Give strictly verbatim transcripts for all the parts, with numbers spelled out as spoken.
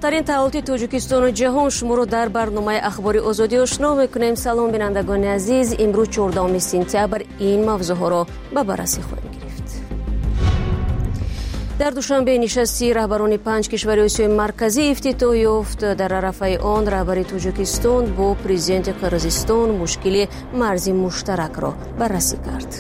موثقترین تحولات تاجیکستان و جهان شما رو در برنامه اخباری آزادی آشنا میکنیم. سلام بینندگان عزیز، امروز چهاردهم سپتامبر این موضوع ها رو به بررسی خواهیم گرفت. در دوشنبه نشستی رهبران پنج کشور آسیای مرکزی افتتاح یافت. در رفع آن رهبر تاجیکستان با پرزیدنت قرقیزستان مشکل مرزی مشترک را بررسی کرد.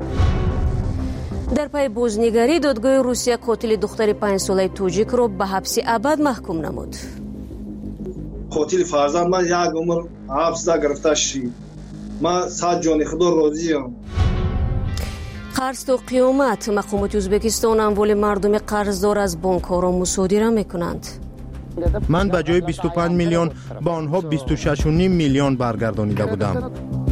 در پای بازنگری دادگاه روسیه قاتل دختر پنج ساله تاجیک را به حبس ابد محکوم نمود. قاتل فرزند من یک عمر حبس گرفته شد. من صد جان خدا راضیم. قرض تا قیامت. مقامات ازبکستان اموال مردم قرضدار از بانک ها را مصادره میکنند. من به جای بیست و پنج میلیون با آنها بیست و شش و نیم میلیون برگردانیده بودم.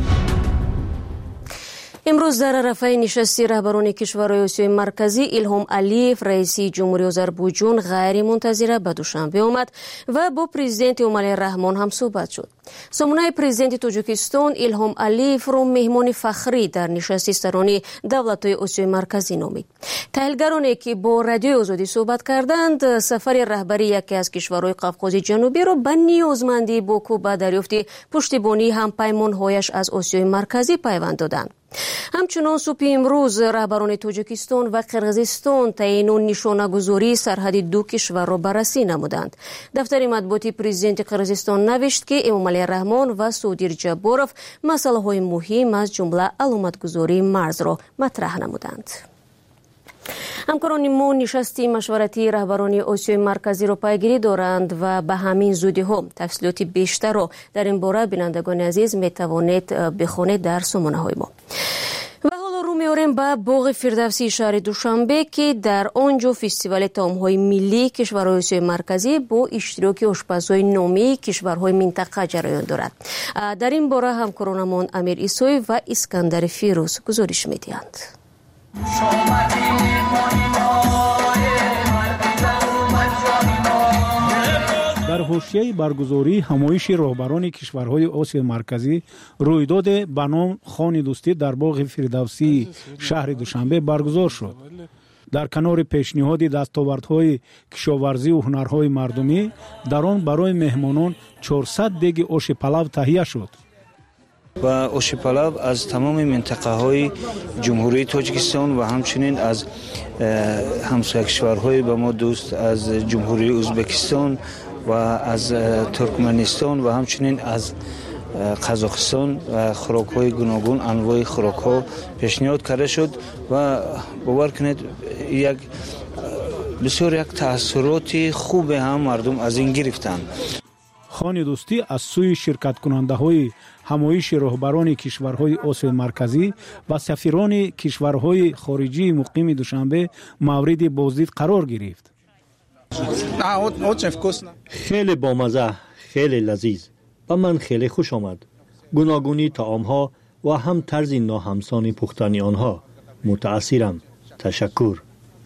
امروز در رفع نشستی رهبران کشورهای آسیای مرکزی ایلهام علیف رئیس جمهوری آذربایجان غیر منتظره به دوشنبه آمد و با پرزیدنت امالی رحمان هم صحبت شد. سامانه پرزیدنت تاجیکستان ایلهام علیف را مهمان فخری در نشست سران دولت‌های آسیای مرکزی نامید. تحلیلگرانی که با رادیو آزادی صحبت کردند سفر رهبری یکی از کشورهای قفقاز جنوبی را به نیازمندی باکو به دریافت پشتیبانی همپیمان‌هایش از آسیای مرکزی پیوند دادند. همچنان صبح امروز رهبران تاجیکستان و قرقیزستان تعیین و نشانه‌گذاری سرحد دو کشور را بررسی نمودند. دفتر مطبوعاتی پرزیدنت قرقیزستان نوشت که امامعلی رحمان و سودیر جباروف مسائل مهم از جمله علامتگذاری مرز را مطرح نمودند. همکاران ما نشستی مشورتی رهبران آسیای مرکزی را پیگیری دارند و به همین زودی ها تفصیلات بیشتر را در این باره بینندگان عزیز می توانید بخوانید در سامانه های ما. و حالا رو میاریم به باغ فردوسی شهر دوشنبه که در آنجا فستیوال طعام‌های ملی کشورهای آسیای مرکزی با اشتراک آشپزهای نامی کشورهای منطقه جریان دارد. در این باره همکارانمان امیر عیسوی و اسکندر فیروز گزارش می‌دهند. در حاشیه برگزاری همایش رهبران کشورهای آسیای مرکزی رویداد به نام خوان دوستی در باغ فردوسی شهر دوشنبه برگزار شد. در کنار پیشنهاد دستاوردهای کشاورزی و هنرهای مردمی در آن برای مهمانان چهارصد دیگ آش پلو تهیه شد. و آش پلو از تمام منطقه های جمهوری تاجیکستان و همچنین از همسایه کشورهای با ما دوست از جمهوری ازبکستان و از ترکمنستان و همچنین از قزاقستان و خوراک های گوناگون انواع خوراک ها پیشنهاد کرده شد و باور کنید یک بسیار یک تأثیرات خوب هم مردم از این گرفتند. خوان دوستی از سوی شرکت کننده های همایش رهبران کشورهای آسیای مرکزی و سفیران کشورهای خارجی مقیم دوشنبه مورد بازدید قرار گرفت. خیلی بامزه، خیلی لذیذ و من خیلی خوش آمد. گوناگونی طعام‌ها و هم طرز ناهمسان پختن آنها. متأثرم. تشکر.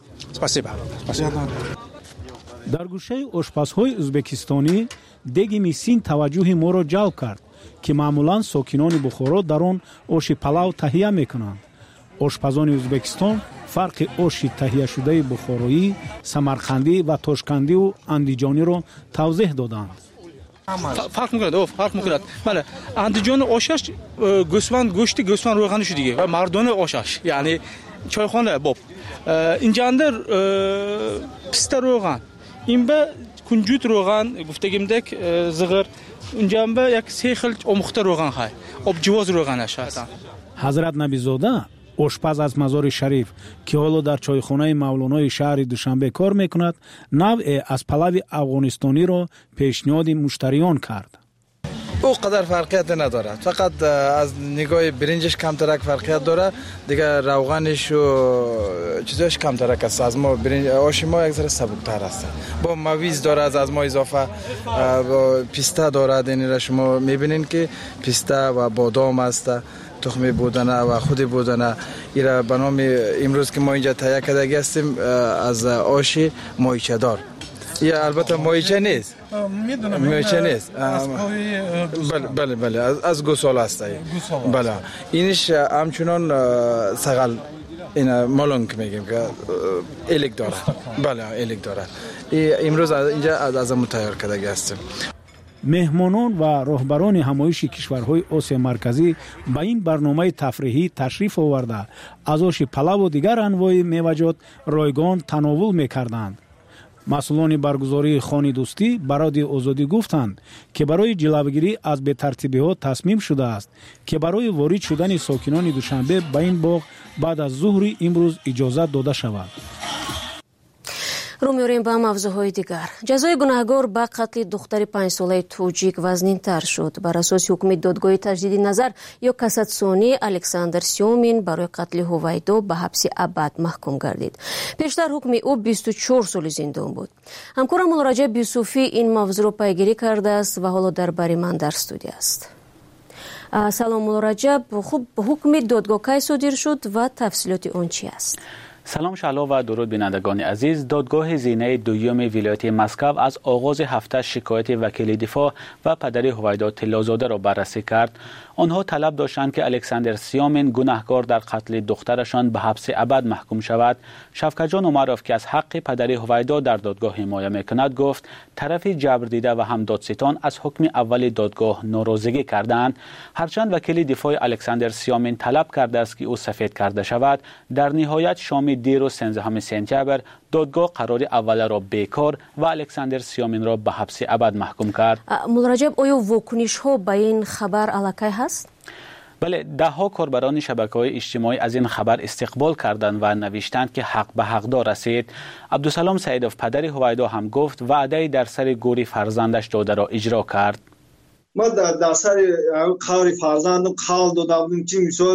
در گوشه آشپزهای ازبکستانی دیگ میسین توجه ما را جلب کرد که معمولا ساکنان بخارا در آن آش پلو تهیه میکنند. آشپزان ازبکستان فرق آش تهیه شده بخارایی، سمرقندی و تاشکندی و اندیجانی را توضیح دادند. فرق میکند او فرق میکند. بله اندیجان آشش گوسفند گوشت گوسفند روغنش دیگه و مردانه آشش یعنی چایخانه باب. اینجا اندر پسته روغن این به کنجوت روغن گفتگیمدک زغر اینجا به یک سه خیل آموخته روغن خواهی آب جواز روغنش هستن. حضرت نبیزاده آشپز از مزار شریف که حالا در چایخانه مولانای شهر دوشنبه کار میکند نوع از پلو افغانستانی را پیشنهاد مشتریان کرد. او قدر فرقیت نداره، فقط از نگاه برنجش کمترک فرقیت داره، دیگه روغنش و چیزاش کمترک است. از ما برنج آش ما یک ذره سبکتر است، با مویز داره، از از ما اضافه با پیسته داره. یعنی را شما میبینین که پیسته و بادام است، تخم بودنه و خود بودنه. ایرا به نام امروز که ما اینجا تهیه کردگی هستیم از آش مایچه دار. یا البته مایچه نیست، میدونم مایچه نیست، بله بله بله از از گوساله است. بله اینش همچنان سغل این مالونگ میگیم که الک داره. بله الک داره. امروز اینجا از ما تیار کردگی هستیم. مهمانان و راهبران همایش کشورهای آسیا مرکزی با این برنامه تفریحی تشریف آورده از آش پلاو و دیگر انواع میوه‌جات رایگان تناول میکردند. مسئولان برگزاری خانه دوستی برای آزادی گفتند که برای جلوگیری از بی‌ترتیبی‌ها تصمیم شده است که برای وارد شدن ساکنان دوشنبه به این باغ بعد از ظهر امروز اجازه داده شود. رو می‌آوریم به موضوعهای دیگر. جزای گناهکار به قتل دختر پنج ساله توجیک وزنین‌تر شد. بر اساس حکم دادگاه تجدید نظر یا کاساسیونی الکساندر سیومین برای قتل هویدو به حبس ابد محکوم گردید. پیشتر حکم او بیست و چهار سال زندان بود. همکارم مراجع یوسفی این موضوع را پیگیری کرده است و حالا در بری من در استودیو است. سلام مراجع، خوب حکم دادگاه کی صادر شد و تفصیلات آن چی است؟ سلام شلا و درود بینندگان عزیز. دادگاه زینه دوم ولایت مسکو از آغاز هفته شکایت وکیل دفاع و پدر هویدا طلازاده را بررسی کرد. آنها طلب داشتند که الکساندر سیامین گناهکار در قتل دخترشان به حبس ابد محکوم شود. شفقت جان عمروف که از حق پدر هویدا در دادگاه حمایت میکند گفت طرف جبر دیده و هم دادستان از حکم اول دادگاه ناراضگی کردند. هرچند وکیل دفاع الکساندر سیامین طلب کرده است که او سفید کرده شود، در نهایت شام دیر و سیزدهم سپتامبر دادگاه قرار اول را بیکار و الکساندر سیامین را به حبس ابد محکوم کرد. مراجع، آیا واکنش ها به این خبر علاقه هست؟ بله، ده ها کاربران شبکه‌های اجتماعی از این خبر استقبال کردند و نوشتند که حق به حقدار رسید. عبدالسلام سعیدوف پدر هویدا هم گفت وعده در سر گوری فرزندش داده را اجرا کرد. ما در, در سر قوری فرزندم قول دادم که مثال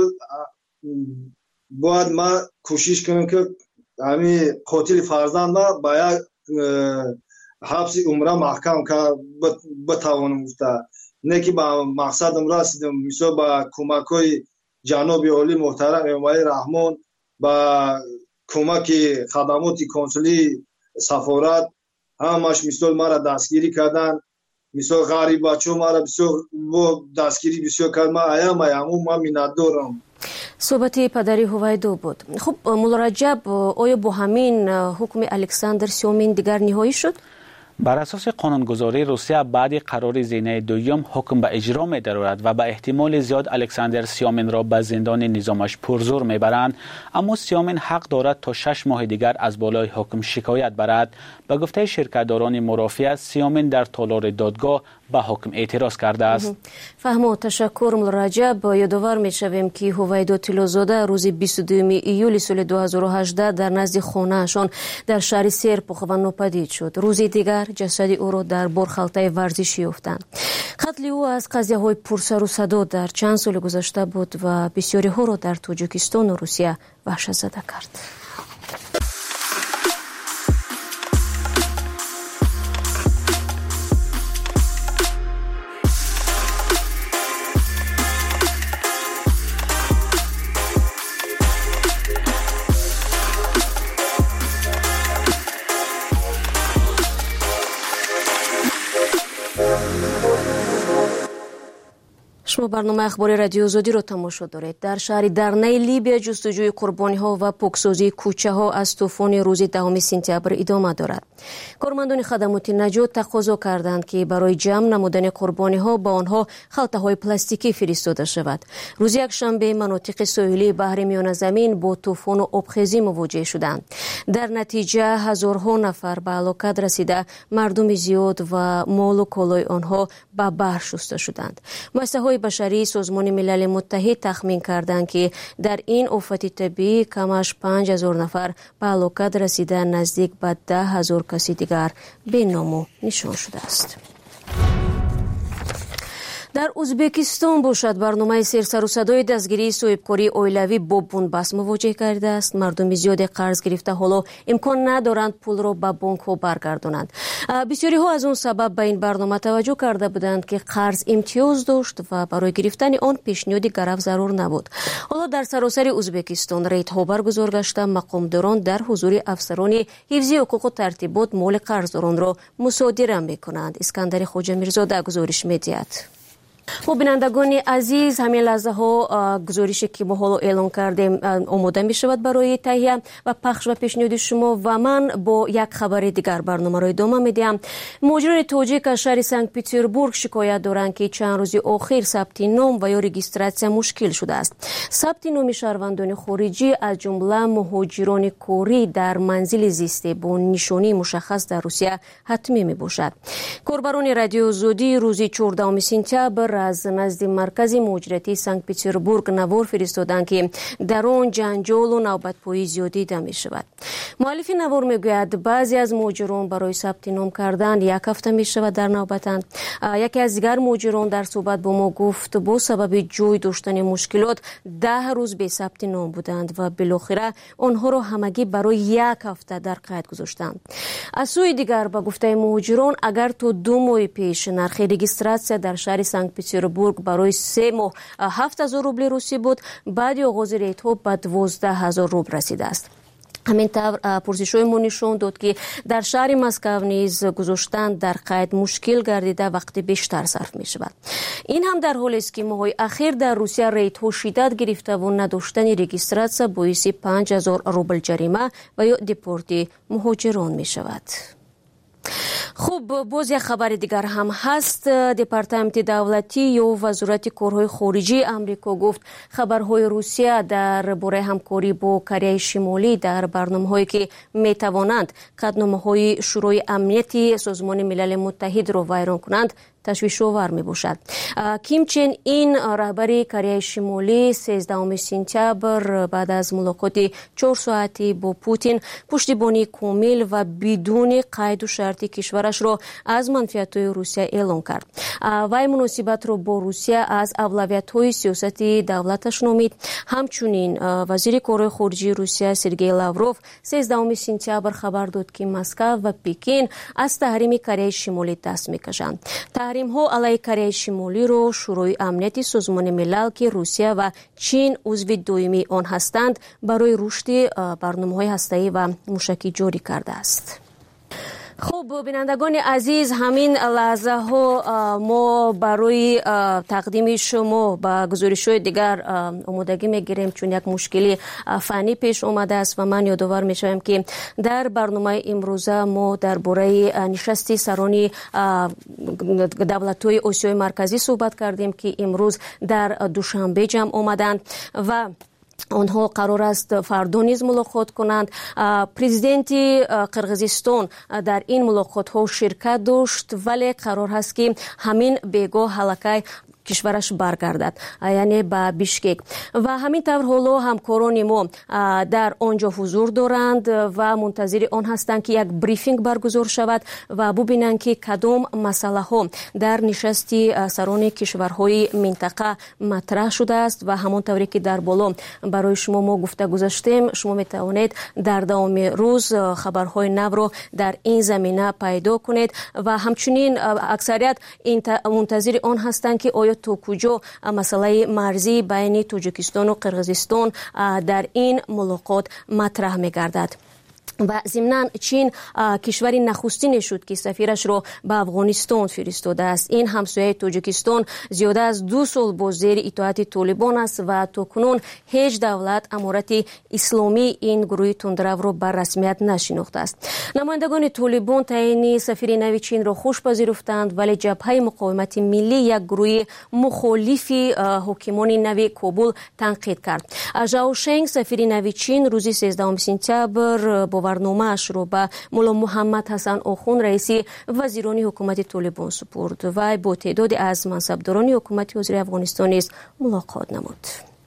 باید ما کوشش کنم که همین قاتل فرزند ما باید حبس عمره محکم که بتوانم گفته، نه که با مقصدم رسیدم. مثلا با کمک های جناب عالی محترم امای رحمان، با کمک خدمات کنسولی سفارت همش مثال ما را دستگیری کردن. مثال غریب بچه ما را بسیار دستگیری بسیار کرد. ما ایم ایم ما منت دارم. صحبت پدری هویدو بود. خب مراجع، آیا با همین حکم الکساندر سیومین دیگر نهایی شد؟ بر اساس قانونگذاری روسیه بعد قرار زینه دوم حکم به اجرا می درآید و به احتمال زیاد الکساندر سیامین را به زندان نظامش پرزور می برند، اما سیامین حق دارد تا شش ماه دیگر از بالای حکم شکایت برد. به گفته شرکتداران مرافعه، سیامین در تالار دادگاه به حکم اعتراض کرده است. فهم و تشکر مراجع. با یادآور می شویم که هویدا طلازاده روز بیست و دوم ایول سال دو هزار و هجده در نزد خانه‌شان در شهر سرپخ و ناپدید شد. روزی دیگر جسد او را در بارخلطه ورزشی یافتند. قتل او از قضیه های پرسر و صدا در چند سال گذشته بود و بسیاری ها را در تاجیکستان و روسیه وحشت زده کرد. شما برنامه اخباری رادیو آزادی رو تماشا دارید. در شهر درنه لیبیا جستجوی قربانی ها و پاکسازی کوچه ها از طوفان روز دهم سپتامبر ادامه دارد. کارمندان خدمات نجات تقاضا کردند که برای جمع نمودن قربانی ها با آنها خلطه های پلاستیکی فرستاده شود. روز یکشنبه مناطق ساحلی بحر میانه زمین با طوفان و آبخیزی مواجه شدند. در نتیجه هزارها نفر به هلاکت رسیده، مردم زیاد و مال و کالای آنها به بحر شسته شدند. مؤسسه‌های بشری سازمان ملل متحد تخمین کردند که در این آفت طبیعی کمش پنج هزار نفر به هلاکت رسیده، نزدیک به ده هزار کسی دیگر به نام و نشان شده است. در ازبکستان باشد برنامه سر سر و صدای دستگیری صاحبکاری اویلوی با بنبست مواجه کرده است. مردم زیاد قرض گرفته حالا امکان ندارند پول را به بانک ها برگردانند. بسیاری ها از اون سبب به این برنامه توجه کرده بودند که قرض امتیاز داشت و برای گرفتن آن پیشنهاد گرفت ضرور نبود. حالا در سراسر ازبکستان ریدها برگزار گشته، مقامداران در حضور افسران حفظی حقوق و ترتیبات مال قرضداران را مصادره می‌کنند. اسکندر خواجه میرزاده گزارش می‌دهد. خب بینندگان عزیز، همین لحظه ها گزارشی که ما حالا اعلام کردیم آماده می شود برای تهیه و پخش و پیشنهاد شما و من با یک خبر دیگر برنامه را ادامه میدیم. مهاجران تاجیک از شهر سنت پترزبورگ شکایت دارند که چند روز اخیر ثبت نام و یا رجیستراسیون مشکل شده است. ثبت نام شهروندان خارجی از جمله مهاجران کوری در منزل زیسته با نشانی مشخص در روسیه حتمی می باشد. کاربران رادیو زودی روز چهاردهم سپتامبر از نزد مرکز مهاجرتی سنت پترزبورگ نوار فرستادند که در آن جنجال و نوبت‌پایی زیادی دیده می شود. مؤلف نوار می گوید بعضی از مهاجران برای ثبت نام کردن یک هفته می شود در نوبتند. یکی از دیگر مهاجران در صحبت با ما گفت با سبب جای داشتن مشکلات ده روز به ثبت نام بودند و بالاخره آنها را همگی برای یک هفته در قید گذاشتند. از سوی دیگر با گفته مهاجران اگر تو دو ماه پیش نرخ رجیستراسیون در شهر سنت پترزبورگ برای سه ماه هفت هزار روبل روسی بود، بعد آغاز ریت ها به دوازده هزار روبل رسیده است. همینطور پرسش‌های ما نشان داد که در شهر مسکو نیز گذاشتن در قید مشکل گردیده وقتی بیشتر صرف می شود. این هم در حالی است که ماهای اخیر در روسیه ریت ها شدت گرفته و نداشتن رجیستراسیون باعث پنج هزار روبل جریمه و یا دیپورت مهاجران می شود. خب باز یک خبر دیگر هم هست. دپارتمنت دولتی یا وزارت کارهای خارجی آمریکا گفت خبرهای روسیه در باره همکاری با کره شمالی در برنامه‌هایی که میتوانند قطعنامه‌های شورای امنیتی سازمان ملل متحد را ویران کنند تشویش آور می باشد. کیم چن این رهبر کره شمالی سیزدهم سپتامبر بعد از ملاقات چهار ساعتی با پوتین پشتیبانی کامل و بدون قید و شرطی کشورش را از منفعت‌های روسیه اعلام کرد. وی مناسبت را با روسیه از اولویت‌های سیاستی دولتش نامید. همچنین وزیر کارهای خارجی روسیه سرگئی لاوروف سیزدهم سپتامبر خبر داد که مسکو و پکین از تحریم کره شمالی دست می‌کشند. تحریم ها علیه کره شمالی رو شورای امنیتی سازمان ملل که روسیه و چین عضو دائمی آن هستند برای رشد برنامه‌های هسته‌ای و موشکی جاری کرده است. خب بینندگان عزیز، همین لحظه ها ما برای تقدیم شما با گزارش‌های دیگر آمادگی میگیریم چون یک مشکلی فنی پیش اومده است و من یادآور میشم که در برنامه امروزه ما درباره نشست سران دولت‌های آسیای مرکزی صحبت کردیم که امروز در دوشنبه جمع آمدند و آنها قرار است فردا نیز ملاقات کنند. پرزیدنت قرقیزستان در این ملاقات ها شرکت داشت ولی قرار است که همین بیگاه حلقه کشورش برگردد، یعنی به بیشکک. و همینطور حالا همکاران ما در آنجا حضور دارند و منتظر آن هستند که یک بریفینگ برگزار شود و ببینند که کدام مسئله ها در نشستی سران کشورهای منطقه مطرح شده است و همانطوری که در بالا برای شما ما گفته گذاشتیم شما می توانید در دوام روز خبرهای نو را در این زمینه پیدا کنید و همچنین اکثریت منتظر آن هستند که آیا تو کجا مسئله مرزی بین تاجیکستان و قرقیزستان در این ملاقات مطرح می گردد. و ضمناً چین کشور نخستین شد که سفیرش را به افغانستان فرستاده است. این همسایه تاجیکستان زیاده از دو سال با زیر اطاعت طالبان است و تاکنون هیچ دولت امارت اسلامی این گروه تندرو را به رسمیت نشناخته است. نمایندگان طالبان تعیین سفیر نو چین را خوش پذیرفتند ولی جبهه مقاومت ملی یک گروه مخالف حکمان نو کابل تنقید کرد. ژائو شنگ سفیر نو چین روز سیزدهم سپتامبر با برنامه‌اش رو به مولا محمد حسن آخوند رئیس وزیران حکومت طالبان سپرد و با تعدادی از منصبداران حکومت حاضر افغانستان نیز ملاقات نمود.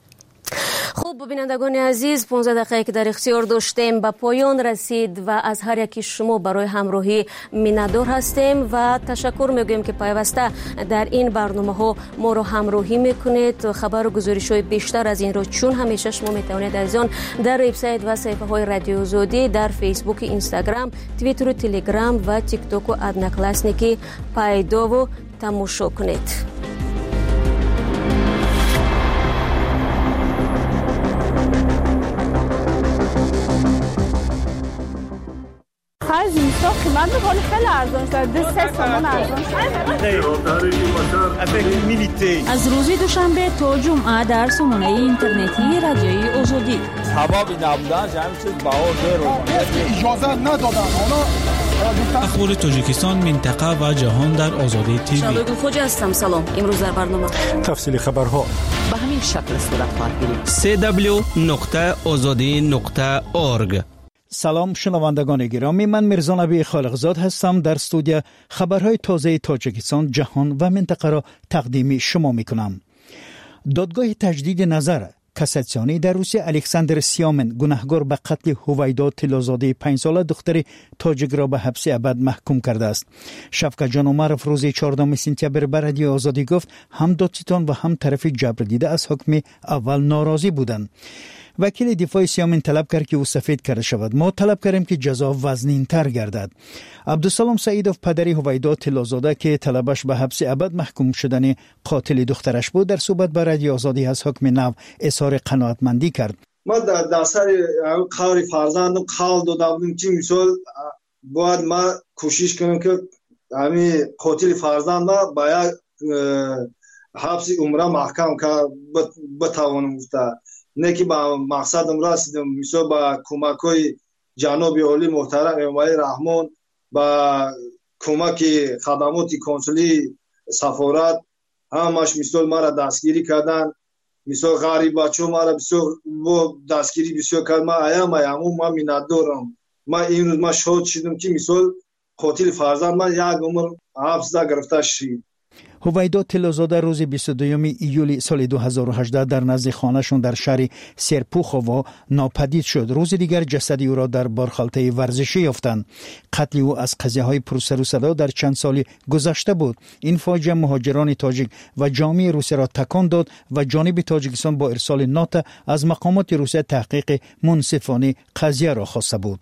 خب بینندگان عزیز، پانزده دقیقه که در اختیار داشتیم به پایان رسید و از هر یکی شما برای همراهی منتظر هستیم و تشکر میگویم که پیوسته در این برنامه ها ما رو همراهی میکنید. خبر و گزارش های بیشتر از این رو چون همیشه شما میتونید از آن در وبسایت و صفحه های رادیو زودی در فیسبوک، اینستاگرام، توییتر و تلگرام و تیک توک و ادناکلاسنیکی پیدا و تماشا کنید. از این ساخت من کلی خیلی ارزان شد. دو سه تومن ارزان شد. از روز دوشنبه تا جمعه در سامانه اینترنتی رادیوی آزادی. هوا نبودن همین چیز بهار اجازه ندادن. اخبار تاجیکستان، منطقه و جهان در آزادی تیوی. شادو خوجا هستم. سلام. امروز در برنامه تفصیل خبرها به همین شکل صورت خواهد گرفت. سی دبلیو نقطه آزادی نقطه اورگ. سلام شنوندگان گرامی، من میرزا نبی خالقزاد هستم. در استودیو خبرهای تازه تاجیکستان، جهان و منطقه را تقدیم شما میکنم. دادگاه تجدید نظر کاساسیونی در روسیه الکساندر سیامن گناهکار به قتل هویدا طلازاده پنج ساله دختر تاجیک را به حبس ابد محکوم کرده است. شفقت جان عمرف روز چهاردهم سپتامبر به رادیو آزادی گفت هم دادستان و هم طرف جبر دیده از حکم اول ناراضی بودند. وکیل دفاع سیامن طلب کرد که او سفید کرده شود. ما طلب کردیم که جزا وزنین تر گردد. عبدالسلام سعیدوف پدری هویدا طلازاده که طلبش به حبس ابد محکوم شدن قاتل دخترش بود در صحبت با رادیو آزادی از حکم نو اظهار قناعتمندی کرد. ما در دستر قرار فرزندم قول داده بودیم که مثال باید ما کوشش کنیم که همین قاتل فرزند ما باید حبس عمره محکم که بتوانم گفته نه که با مقصدم رسیدم. مثلا با کمک‌های جناب عالی محترم امام رحمان، با کمک خدمات کنسولی سفارت همش مثال ما را دستگیری کردن. مثال غریب بچه‌ها ما را بسیار دستگیری بسیار کرد. ما ایام ایام ما میندارم. ما این روز ما شاد شدم که مثال قاتل فرزند ما یک عمر حبس گرفته شد. هویدا طلازاده روز بیست و دوم ایولی سال دو هزار و هجده در نزد خانه‌شان در شهر سرپوخووا ناپدید شد. روز دیگر جسد او را در بارخالته ورزشی یافتند. قتل او از قضیه‌های پرسر و صدا در چند سال گذشته بود. این فاجعه مهاجران تاجیک و جامعه روسیه را تکان داد و جانب تاجیکستان با ارسال نات از مقامات روسیه تحقیق منصفانه قضیه را خواسته بود.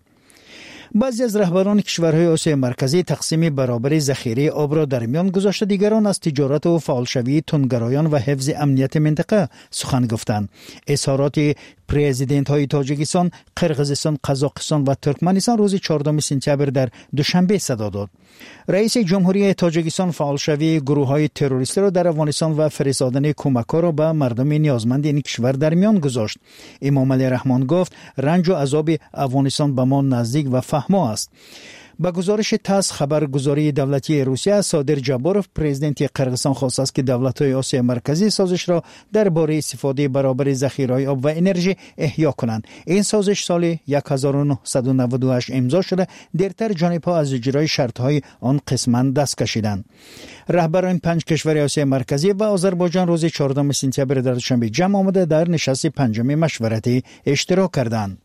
بعضی از رهبران کشورهای آسیای مرکزی تقسیم برابر ذخیره آب را در میان گذاشته، دیگران از تجارت و فعالشوی تندگرایان و حفظ امنیت منطقه سخن گفتند. اظهارات پرزیدنت های تاجیکستان، قرقیزستان، قزاقستان و ترکمنستان روز چهاردهم سپتامبر در دوشنبه صدا داد. رئیس جمهوری تاجیکستان فعالشوی گروه های تروریستی را در افغانستان و فرستادن کمک‌ها را به مردم نیازمند این کشور در میان گذاشت. امام علی رحمان گفت رنج و عذاب افغانستان به ما نزدیک و فهما است. با گزارش تاس خبرگزاری دولتی روسیه، صادر جباروف پرزیدنت قرقیزستان خواسته است که دولت‌های آسیای مرکزی سازش را درباره استفاده برابر ذخیره‌های آب و انرژی احیا کنند. این سازش سال هزار و نهصد و نود و هشت امضا شده، دیرتر جانب‌ها از اجرای شرط‌های آن قسماً دست کشیدند. رهبران پنج کشور آسیای مرکزی و آذربایجان روز چهاردهم سپتامبر در دوشنبه جمع آمده در نشست پنجم مشورتی اشتراک کردند.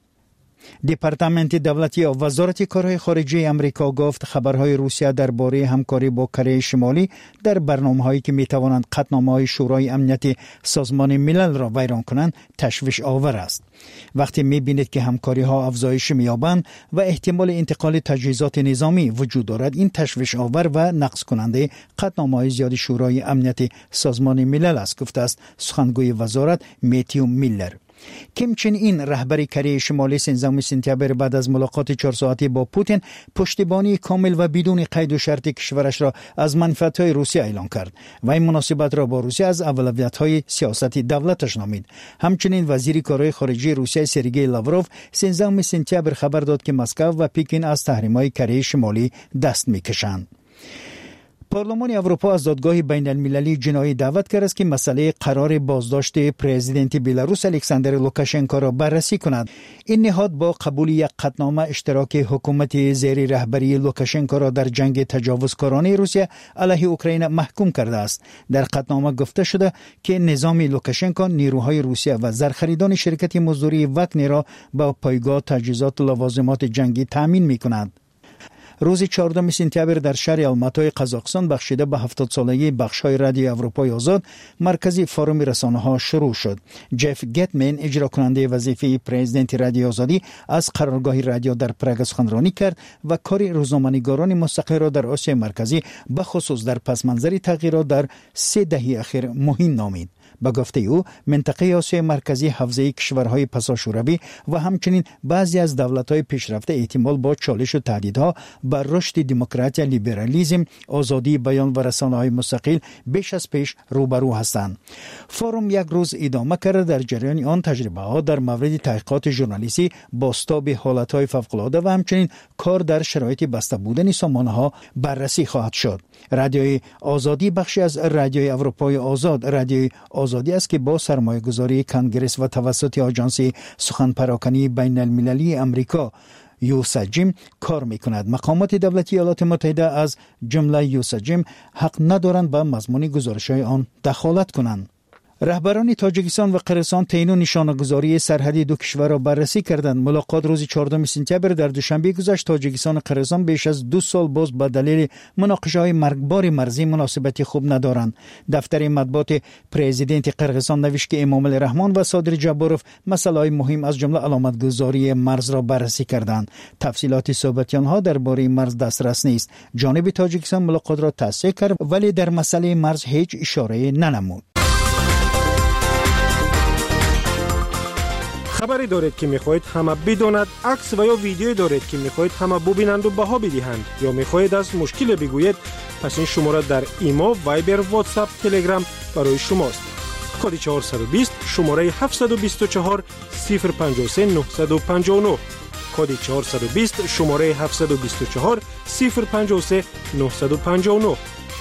دپارتمنت دولتی و وزارت کارهای خارجه امریکا گفت خبرهای روسیه درباره همکاری با کره شمالی در برنامه‌هایی که می‌توانند قطعنامه‌های شورای امنیت سازمان ملل را ویران کنند تشویش آور است. وقتی می‌بینید که همکاری‌ها افزایش می‌یابند و احتمال انتقال تجهیزات نظامی وجود دارد، این تشویش آور و نقض کننده قطعنامه‌های زیاد شورای امنیت سازمان ملل است، گفته است سخنگوی وزارت میتیو میلر. کیم چن این رهبر کره شمالی سیزدهم سپتامبر بعد از ملاقات چهار ساعته با پوتین پشتیبانی کامل و بدون قید و شرط کشورش را از منفعت‌های روسیه اعلام کرد و این مناسبت را با روسیه از اولویت‌های سیاست دولتش نامید. همچنین وزیر کارهای خارجه روسیه سرگئی لاوروف سیزدهم سپتامبر خبر داد که مسکو و پکین از تحریم‌های کره شمالی دست می‌کشند. پارلمان اروپا از دادگاه بین المللی جنایی دعوت کرد است که مسئله قرار بازداشت پرزیدنت بلاروس الکساندر لوکاشنکو را بررسی کند. این نهاد با قبول یک قطعنامه اشتراک حکومت زیر رهبری لوکاشنکو را در جنگ تجاوزکارانه روسیه علیه اوکراین محکوم کرده است. در قطعنامه گفته شده که نظام لوکاشنکو نیروهای روسیه و زرخریدان شرکت مزدوری وگنر را با پایگاه تجهیزات و لوازمات جنگی تامین می‌کند. روز چهاردهم سپتامبر در شهر الماتای قزاقستان بخشیده به هفتاد سالگی بخش‌های رادیو اروپای آزاد مرکزی فروم رسانه‌ها شروع شد. جف گتمن اجرا کننده وظیفه پرزیدنت رادیو آزادی از قرارگاه رادیو در پراگ سخنرانی کرد و کار روزنامه‌نگاران مستقل را در آسیا مرکزی به خصوص در پس منظر تغییرات در سه دهه اخیر مهم نامید. به گفته او منطقه آسیای مرکزی حوزه کشورهای پساشوروی و همچنین بعضی از دولت‌های پیشرفته احتمال با چالش و تهدیدها بر رشد دموکراسی، لیبرالیسم، آزادی بیان و رسانه‌های مستقل بیش از پیش روبرو هستند. فروم یک روز ادامه کرده. در جریان آن تجربه‌ها در مورد تحقیقات ژورنالیستی، بازتاب حالت‌های فوق‌العاده و همچنین کار در شرایط بسته بودن سامانه‌ها بررسی خواهد شد. رادیوی آزادی بخشی از رادیوی اروپای آزاد، رادیوی آزادی است که با سرمایه‌گذاری کنگره و توسط آژانس سخن پراکنی بین المللی امریکا یوساجیم کار میکند. مقامات دولتی ایالات متحده از جمله یوساجیم حق ندارند به مضمون گزارش‌های آن دخالت کنند. رهبران تاجیکستان و قرقیزستان تعیین و نشانه‌گذاری سرحدی دو کشور را بررسی کردند. ملاقات روز چهاردهم سپتامبر در دوشنبه گذشت. تاجیکستان و قرقیزستان بیش از دو سال باز به دلیل مناقشه‌های مرگبار مرزی مناسبت خوب ندارند. دفتر مطبوعات پرزیدنت قرقیزستان نوشت که امام علی رحمان و صادر جباروف مسائل مهم از جمله علامتگذاری مرز را بررسی کردند. تفصیلات صحبت آنها درباره مرز دسترس نیست. جانب تاجیکستان ملاقات را تصحیح کرد ولی در مسئله مرز هیچ اشاره ننمود. خبری دارید که میخواهید همه بداند، عکس و یا ویدیویی دارید که میخواهید همه ببینند و بها بدهند، یا میخواهید از مشکل بگویید، پس این شماره در ایما، وایبر، واتساپ، تلگرام برای شماست. کد چهارصد و بیست شماره هفتصد و بیست و چهار صفر پنجاه و سه نهصد و پنجاه و نه. کد چهارصد و بیست شماره هفتصد و بیست و چهار صفر پنجاه و سه نهصد و پنجاه و نه.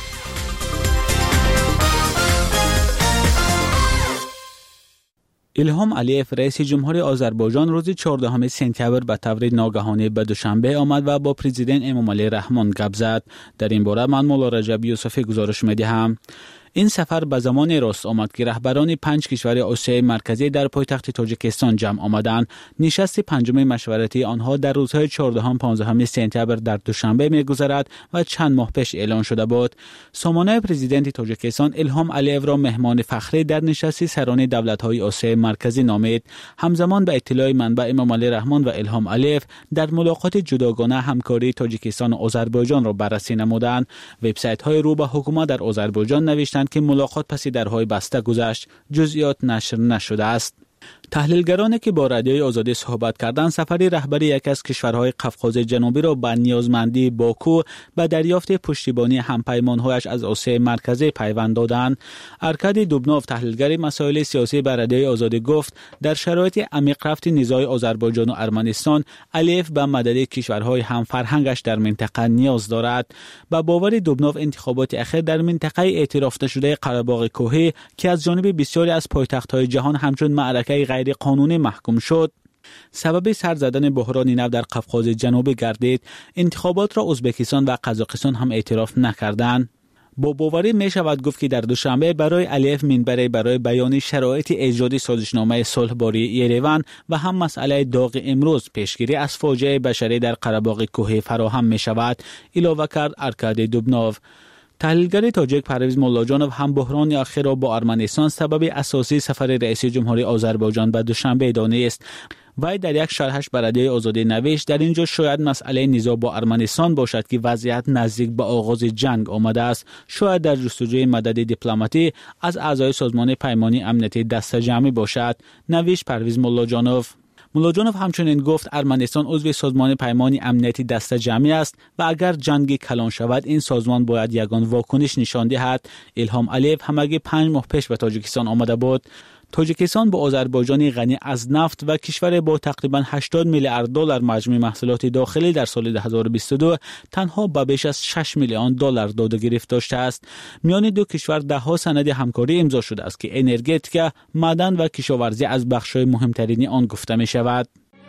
ایلهام علیف رئیس جمهوری آذربایجان روز چهاردهم سپتامبر به طور ناگهانی به دوشنبه آمد و با پرزیدنت امام علی رحمان گپ زد. در این باره من مولا رجب یوسفی گزارش می‌دهم. این سفر به زمان راست آمد که رهبران پنج کشور آسیای مرکزی در پایتخت تاجیکستان جمع آمدند. نشست پنجم مشورتی آنها در روزهای چهاردهم پانزدهم سپتامبر در دوشنبه می‌گذرد و چند ماه پیش اعلان شده بود. سامانه پرزیدنت تاجیکستان ایلهام علیف را مهمان فخری در نشست سران دولت‌های آسیای مرکزی نامید. همزمان به اطلاع منبع امام علی رحمان و ایلهام علیف در ملاقات جداگانه همکاری تاجیکستان و آذربایجان را بررسی نمودند. وبسایت‌های رو به حکومت در آذربایجان نوشتند که ملاقات پس درهای بسته گذشت، جزئیات نشر نشده است. تحلیلگرانی که با رادیوی آزادی صحبت کردند سفری رهبری یکی از کشورهای قفقاز جنوبی را به نیازمندی باکو به دریافت پشتیبانی همپیمان‌هایش از آسیای مرکزی پیوند دادند. ارکادی دوبنوف تحلیلگر مسائل سیاسی به رادیوی آزادی گفت در شرایط عمیق رفت نزاع آذربایجان و ارمنستان الیف به مدد کشورهای همفرهنگش در منطقه نیاز دارد. با باور دوبنوف انتخابات اخیر در منطقه اعتراف نشده قره‌باغ کوهی که از جانب بسیاری از پایتخت‌های جهان همچون معرکه غیر قانونی محکوم شد سبب سر زدن بحران نفت در قفقاز جنوبی گردید. انتخابات را ازبکستان و قزاقستان هم اعتراف نکردند. با باوری می شود گفت که در دوشنبه برای علیف منبری برای بیان شرایط ایجاد سازشنامه صلح باری یریون و هم مسئله داغ امروز پیشگیری از فاجعه بشری در قره‌باغ کوهی فراهم می شود، اضافه کرد ارکادی دوبنوف. تحلیلگر تاجیک پرویز مولاجانوف هم بحران اخیر را با ارمنستان سبب اساسی سفر رئیس جمهوری آذربایجان به دوشنبه دانست. وی در یک شرحش به رادیوی آزادی نوشت در اینجا شاید مسئله نزاع با ارمنستان باشد که وضعیت نزدیک به آغاز جنگ آمده است. شاید در جستجوی مدد دیپلماتی از اعضای سازمان پیمانی امنیتی دست جمعی باشد، نوشت پرویز مولاجانوف. مولاجانوف همچنین گفت ارمنستان عضو سازمان پیمانی امنیتی دست جمعی است و اگر جنگی کلان شود این سازمان باید یگان واکنش نشان دهد. ایلهام علیف همگی پنج ماه پیش به تاجیکستان آمده بود. تاجیکستان با آذربایجان غنی از نفت و کشور با تقریبا هشتاد میلیارد دلار مجموع محصولات داخلی در سال دو هزار و بیست و دو تنها به بیش از شش میلیون دلار داده گرفت داشته است. میان دو کشور ده ها سند همکاری امضا شده است که انرژتیک، معدن و کشاورزی از بخش‌های مهمترین آن گفته می شود.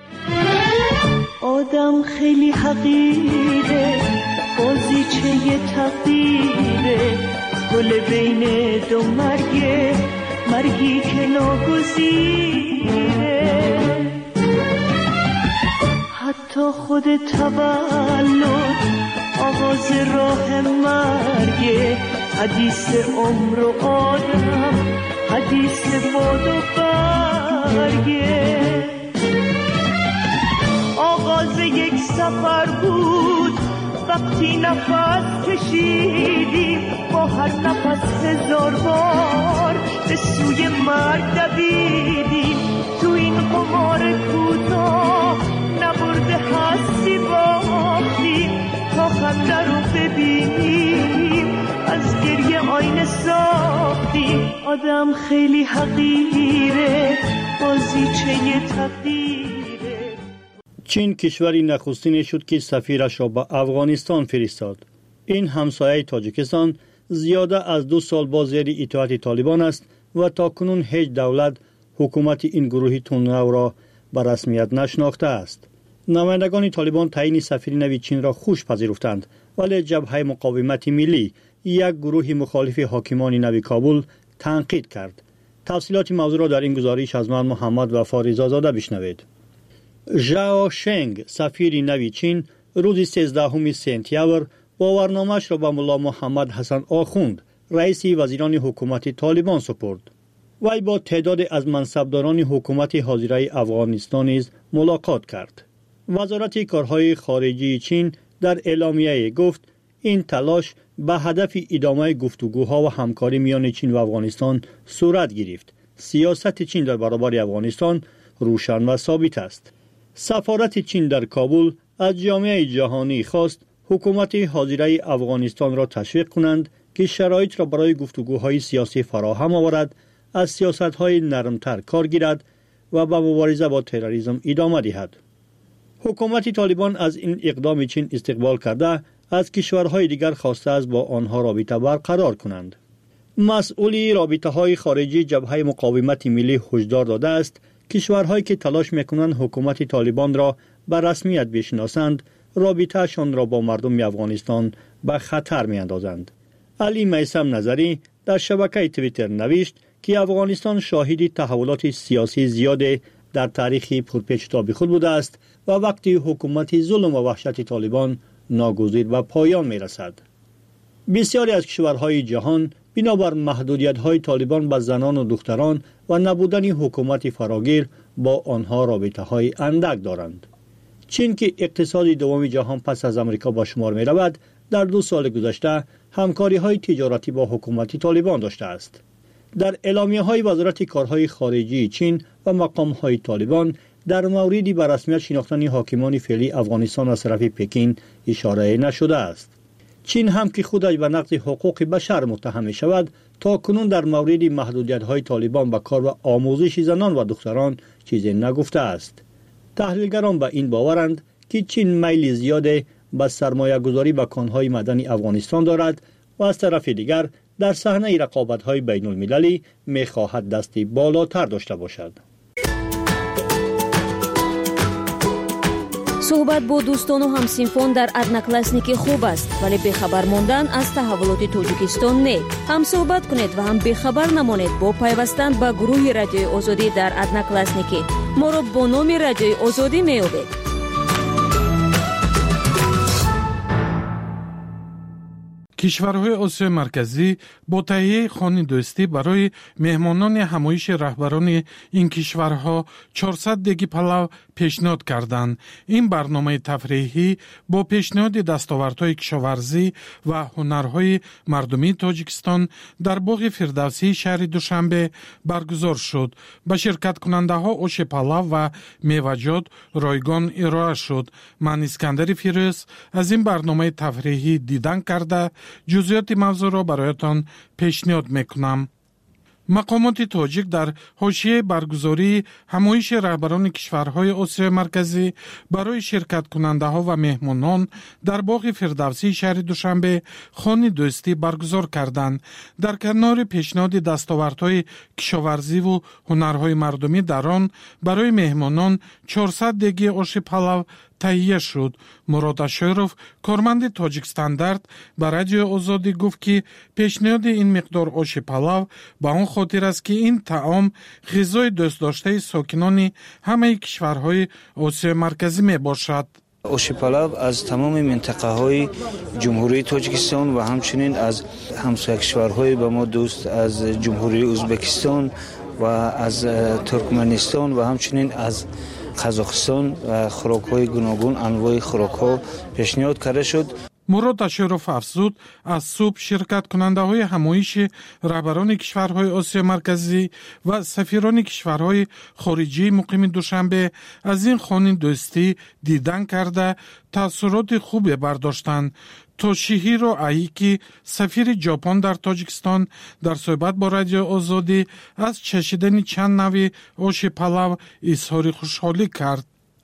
آدم خیلی حقیره، بازیچه تقدیره، گل بین دو مرگه، مرگی که ناگزیره. حتی خود تولد آغاز راه مرگه، حدیث عمر و آدم، حدیث باد و برگه. آغاز یک سفر بود وقتی نفس کشیدیم با هر نفس هزار بار به سوی مرگ دویدیم تو این قمار کوتاه نبرده هستی باختیم تا خنده رو ببینیم از گریه آینه ساختیم آدم خیلی حقیره بازیچه تقدیره. چین کشوری نخستین شد که سفیرش را به افغانستان فرستاد. این همسایه تاجیکستان زیاده از دو سال با زیر اطاعت طالبان است و تاکنون هیچ دولت حکومت این گروه تندرو را به رسمیت نشناخته است. نمایندگان طالبان تعیین سفیر نوی چین را خوش پذیرفتند، ولی جبهه مقاومت ملی یک گروه مخالف حاکمان نوی کابل تنقید کرد. تفصیلات موضوع را در این گزارش از من محمد وفا رضازاده بشنوید. ژائو شنگ سفیر نوی چین روز سیزدهم سپتامبر باورنامه‌اش را به ملا محمد حسن آخوند رئیس وزیران حکومت طالبان سپرد. وی با تعداد از منصبداران حکومت حاضره افغانستان نیز ملاقات کرد. وزارت کارهای خارجه چین در اعلامیه گفت این تلاش به هدف ادامه گفتگوها و همکاری میان چین و افغانستان صورت گرفت. سیاست چین در برابر افغانستان روشن و ثابت است. سفارت چین در کابل از جامعه جهانی خواست حکومت حاضره افغانستان را تشویق کنند که شرایط را برای گفتگوهای سیاسی فراهم آورد، از سیاست‌های نرمتر کار گیرد و به مبارزه با تروریسم ادامه دهد. حکومت طالبان از این اقدام چین استقبال کرده از کشورهای دیگر خواسته است با آنها رابطه برقرار کنند. مسئولی رابطه‌های خارجی جبهه مقاومت ملی هشدار داده است کشورهایی که تلاش می‌کنند حکومت طالبان را به رسمیت بشناسند رابطه‌شان را با مردم افغانستان به خطر می‌اندازند. علی میثم نظری در شبکه توییتر نوشت که افغانستان شاهد تحولات سیاسی زیاد در تاریخ پرپیچ‌وتاب خود بوده است و وقتی حکومت ظلم و وحشت طالبان ناگزیر به پایان می‌رسد. بسیاری از کشورهای جهان بنابر محدودیت‌های طالبان به زنان و دختران و نبودن حکومت فراگیر با آنها رابطه‌های اندک دارند. چین که اقتصاد دوم جهان پس از آمریکا با شمار می‌رود، در دو سال گذشته همکاری‌های تجارتی با حکومت طالبان داشته است. در اعلامیه‌های وزارت کارهای خارجه چین و مقام‌های طالبان در مورد به رسمیت شناختن حاکمان فعلی افغانستان از طرف پکین اشاره نشده است. چین هم که خودش به نقض حقوق بشر متهم می شود تا کنون در مورد محدودیت‌های طالبان به کار و آموزش زنان و دختران چیزی نگفته است. تحلیلگران به این باورند که چین میل زیاد به سرمایه گذاری به کانهای معدنی افغانستان دارد و از طرف دیگر در صحنه رقابت‌های بین المللی می خواهد دستی بالاتر داشته باشد. صحبت با دوستان و همسینفون در ادناکلاسنیک خوب است، ولی بخبر موندن از تحولات تاجیکستان نه. هم صحبت کنید و هم بخبر نمانید با پیوستن به گروه رادیوی آزادی در ادناکلاسنیک. ما را با نام رادیوی آزادی می‌یابید. کشورهای آسیای مرکزی با تهیه خوان دوستی برای مهمانان همایش رهبران این کشورها چهارصد دیگ پلو پیشنهاد کردند. این برنامه تفریحی با پیشنهاد دستاوردهای کشاورزی و هنرهای مردمی تاجیکستان در باغ فردوسی شهر دوشنبه برگزار شد. به شرکت کننده ها آش پلو و میوه‌جات رایگان ارائه شد. من اسکندر فیروز از این برنامه تفریحی دیدن کرده جزئیات موضوع را برایتان پیشنهاد میکنم. مقامات تاجیک در حاشیه برگزاری همایش رهبران کشورهای آسیای مرکزی برای شرکت کننده ها و مهمانان در باغ فردوسی شهر دوشنبه خوان دوستی برگزار کردند. در کنار پیشنهاد دستاوردهای کشاورزی و هنرهای مردمی در آن برای مهمانان چهارصد دیگ آش پلو تهیه شد. مراد اشایروف کارمند تاجیک استاندارد به رادیو آزادی گفت که پیشنهاد این مقدار آش پلو به آن خاطر است که این طعام غذای دوست داشته ساکنان همه کشورهای آسیای مرکزی می باشد. آش پلو از تمام منطقه های جمهوری تاجیکستان و همچنین از همسایه کشورهای به ما دوست از جمهوری ازبکستان و از ترکمنستان و همچنین از قزاقستان و خوراک‌های گوناگون انواع خوراک‌ها پیشنهاد کرده شد. мурод ашуров афзуд аз субҳ ширкаткунандаҳои ҳамоиши раҳбарони кишварҳои осиёи марказӣ ва сафирони кишварҳои хориҷии муқими душанбе аз ин хони дӯстӣ дидан карда таъссуроти хубе бардоштанд. тошиҳиро аики, сафири ҷопон дар тоҷикистон, дар суҳбат бо радиои озодӣ аз чашидани чанд нави оши палав изҳори хушҳолӣ кард.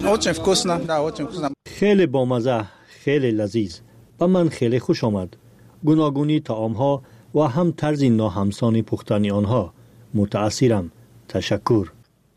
хеле бомаза, хеле лазиз. ба ман хеле хуш омад. гуногуни таомҳо ва ҳам тарзи ноҳамсони пухтани онҳо. мутаассирам. ташаккур.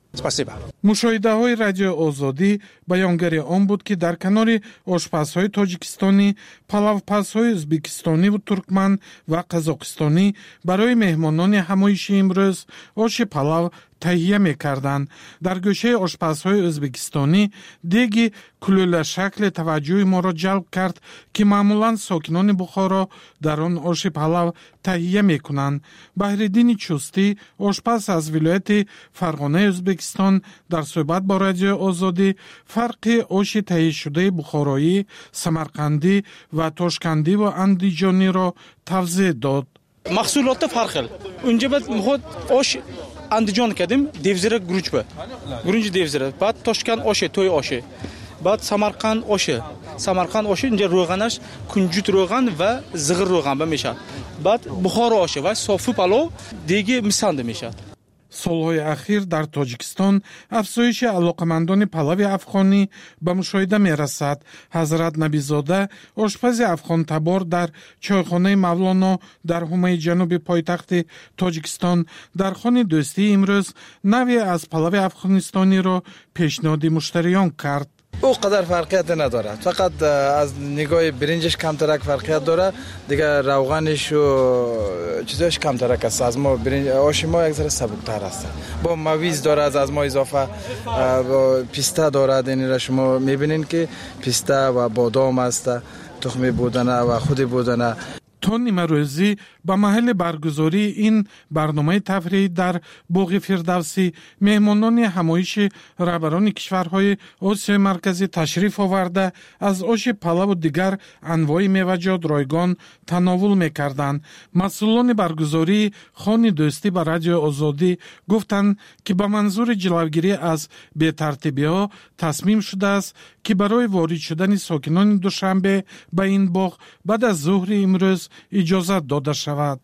мушоҳидаҳои радиои озодӣ баёнгари он буд, ки дар канори ошпазҳои тоҷикистонӣ, палавпазҳои ӯзбекистониву туркман ва қазоқистонӣ барои меҳмонони ҳамоиши имрӯз оши палав таҳия мекарданд. дар гӯшаи ошпазҳои ӯзбекистонӣ деги кулӯлашакле таваҷҷӯҳи моро ҷалб кард, ки маъмулан сокинони Бухоро дар он оши палав таҳия мекунанд. Баҳриддини Чустӣ, ошпаз аз вилояти Фарғонаи Ӯзбекистон, дар суҳбат бо радиои озодӣ фарқи оши таҳиишудаи бухороӣ, самарқандӣ ва тошкандиву андиҷониро тавзеҳ дод. маҳсулоти фарқил. Унҷа бад меход ош андиҷон кардим, девзира гуручба. Гурунҷи девзира. Баъд Тошканд оше, той оше. Баъд Самарқанд оше. Самарқанд оше, инҷа рӯғанаш кунҷут рӯған ва зиғир рӯған ба мешад. Баъд Бухоро оше ва софу палов деги мисанда мешад. солҳои ахир дар Тоҷикистон афзоиши алоқамандони палави афғонӣ ба мушоҳида мерасад. Ҳазрат Набизода, ошпази афғонтабор дар чойхонаи Мавлоно дар ҳумаи ҷануби пойтахти Тоҷикистон дар хони дӯстии имрӯз наве аз палави афғонистониро пешниҳоди муштариён кард. او قدر فرقیت نداره، فقط از نگاه برنجش کمترک فرقیت داره، دیگه روغنش و چیزاش کمترک است. از ما برنج آش ما یک ذره سبکتر است. با مویز داره، از از ما اضافه با پیستا داره. این را شما میبینین که پیستا و بادام است، تخم بودنه و خود بودنه. تو نیمروزی با محل برگزاری این برنامه تفریحی در باغ فردوسی مهمانان همایش رهبران کشورهای آسیای مرکزی تشریف آورده از آش پلو و دیگر انواع میوه‌جات رایگان تناول میکردند. مسئولان برگزاری خوان دوستی با رادیو آزادی گفتند که با منظور جلوگیری از بی‌ترتیبی‌ها تصمیم شده است که برای وارد شدن ساکنان دوشنبه به این باغ بعد از ظهر امروز اجازت داده شود.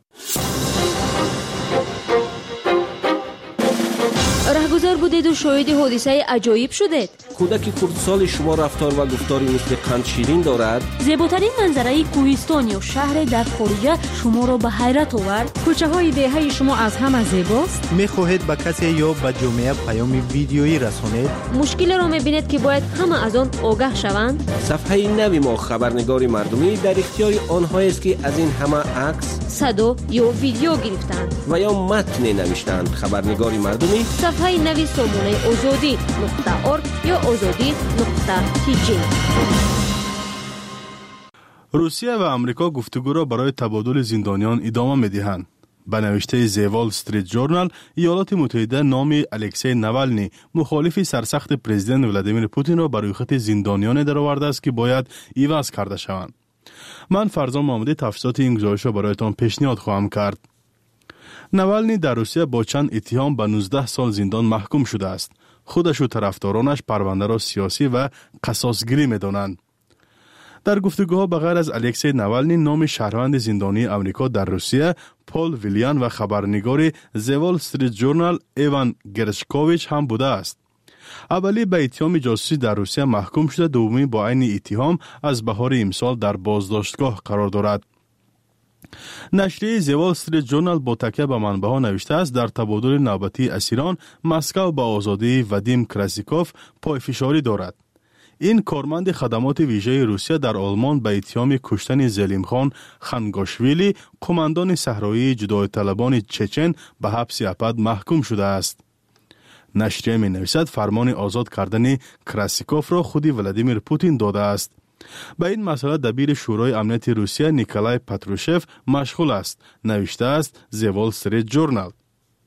راهگذار بودید و شاهد حادثه عجایب شدید. کودک کردسال شما رفتار و گفتاری مثل قند شیرین دارد. زیباترین منظره کوهستان یا شهر در خارج شما را به حیرت آورد. کوچه های دهه شما از همه زیباست. میخواهید به کسی یا به جامعه پیام ویدیویی رسانید؟ مشکل را میبینید که باید همه از آن آگاه شوند. صفحه نوی ما خبرنگار مردمی در اختیار آنهایی است که از این همه عکس، صدا یا ویدیو گرفتند و یا متن نوشتند. خبرنگار مردمی صفحه نوی سامانه آزادی نقطه ارگ یا آزادی نقطه تی جی. روسیه و آمریکا گفتگو را برای تبادل زندانیان ادامه می‌دهند. به نوشته زوال استریت جورنال، ایالات متحده نام الکسی نوالنی مخالف سرسخت پرزیدنت ولادیمیر پوتین را برای خط زندانیان درآورده است که باید عوض کرده شوند. من فرزان محمدی تفصیلات این گزارش را برایتان پیشنهاد خواهم کرد. نوالنی در روسیه با چند اتهام به نوزده سال زندان محکوم شده است. خودش و طرفدارانش پرونده را سیاسی و قصاصگیری می‌دانند. در گفتگوها به غیر از الکسی نوالنی، نام شهروند زندانی آمریکا در روسیه پول ویلیان و خبرنگار زوال استریت جورنال ایوان گرشکوویچ هم بوده است. اولی به اتهام جاسوسی در روسیه محکوم شده، دومی با عین اتهام از بهار امسال در بازداشتگاه قرار دارد. نشریه زوال استریت جورنال با تکیه به منبع‌ها نوشته است در تبادل نوبتی اسیران مسکو با آزادی وادیم کراسیکوف پایفشاری دارد. این کارمند خدمات ویژه روسیه در آلمان به اتهام کشتن زلیمخان خنگاشویلی، قماندان صحرایی جدای طلبان چچن، به حبس ابد محکوم شده است. نشریه می نویسد فرمان آزاد کردن کراسیکوف را خودی ولادیمیر پوتین داده است. به این مسئله دبیر شورای امنیت روسیه نیکولای پاتروشف مشغول است، نوشته است زوال استریت جورنال.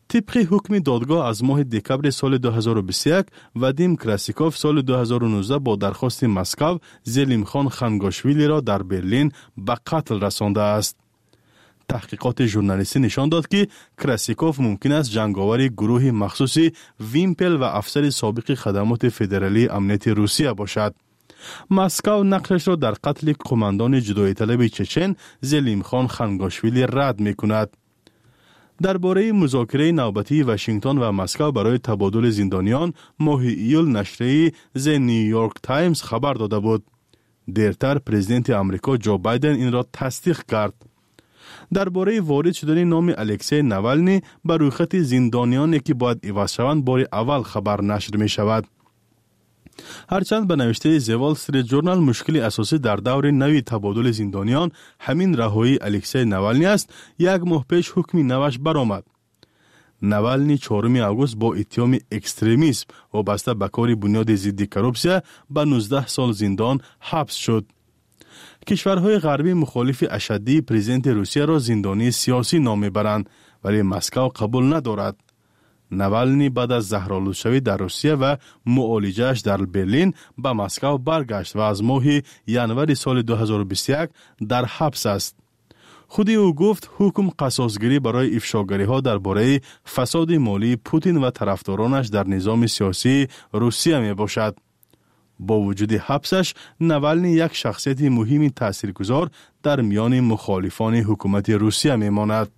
طبق حکم دادگاه از ماه دکمبر سال دو هزار و بیست و یک وادیم کراسیکوف سال دو هزار و نوزده با درخواست مسکو زلیم خان خانگاشویلی را در برلین به قتل رسانده است. تحقیقات ژورنالیستی نشان داد که کراسیکوف ممکن است جنگاور گروه مخصوص ویمپل و افسر سابق خدمات فدرالی امنیت روسیه باشد. مسکو نقشش را در قتل قماندان جدایی طلب چچن زلیم خان خانگاشویلی رد می کند. درباره مذاکره نوبتی واشنگتن و مسکو برای تبادل زندانیان ماه ایول نشریه The New York Times خبر داده بود. دیرتر پرزیدنت آمریکا جو بایدن این را تصدیق کرد. درباره وارد شدن نام الکسی نوالنی بر روی خط زندانیانی که باید عوض شوند بار اول خبر نشر می شود. هرچند به نوشته زوال استریت جورنال مشکل اساسی در دور نوی تبادل زندانیان همین رهایی الکسی نوالنی است، یک ماه پیش حکم نوش برآمد. نوالنی چهارم آگوست با اتهام اکستریمیسم وابسته به کار بنیاد ضد کروپسیا به نوزده سال زندان حبس شد. کشورهای غربی مخالف اشدی پرزیدنت روسیه را زندانی سیاسی نام میبرند ولی مسکو قبول ندارد. نوالنی بعد از زهرآلودشوی در روسیه و معالجه‌اش در برلین به مسکو برگشت و از ماه ژانویه سال دو هزار و بیست و یک در حبس است. خود او گفت حکم قصاصگیری برای افشاگری ها درباره فساد مالی پوتین و طرفدارانش در نظام سیاسی روسیه می باشد. با وجود حبسش نوالنی یک شخصیت مهمی تاثیرگذار در میان مخالفان حکومت روسیه می ماند.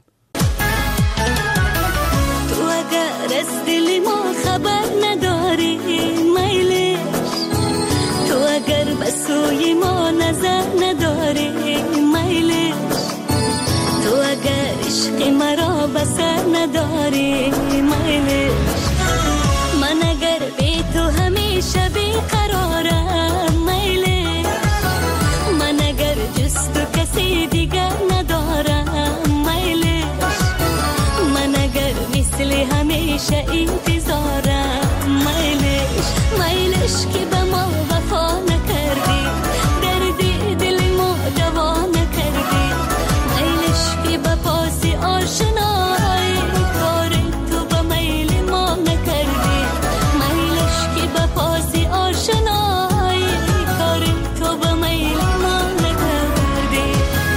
خبر نداری میلش، تو اگر بسوی ما نظر نداری میلش، تو اگر عشق مرا بسر نداری میلش، من اگر بی تو همیشه بیقرارم میلش، من اگر جز تو کسی دیگر ندارم میلش، من اگر مثل همیشه انتظارم میلش، میلش که به ما وفا نکردی، دردی دل ما دوا نکردی، میلش که به پاس آشنایی کار تو به میل ما نکردی، میلش که به پاس آشنایی کار تو به میل ما نکردی.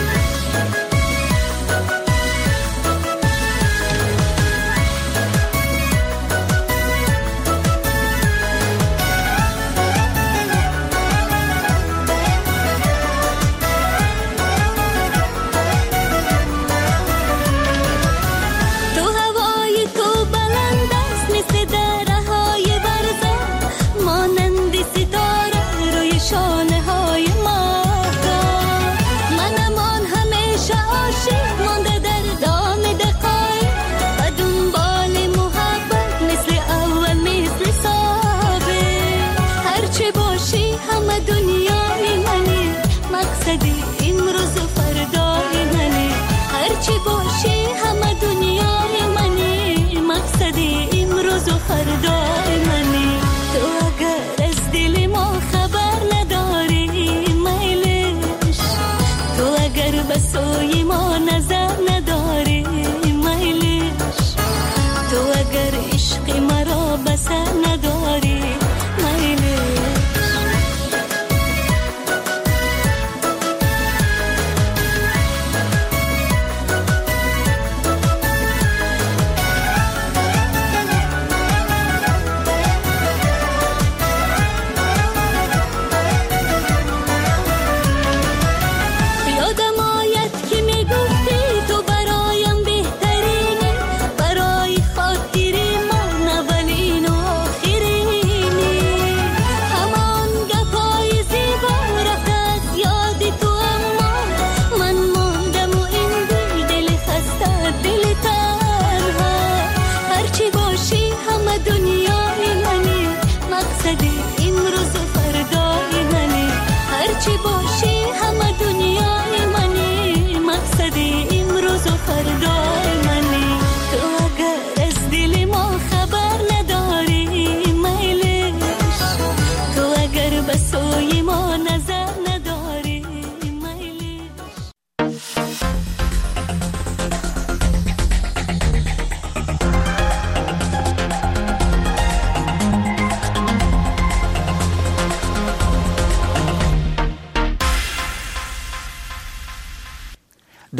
بسوی ما نظر نداری میلش، تو اگر عشق مرا بسر نداری میلش.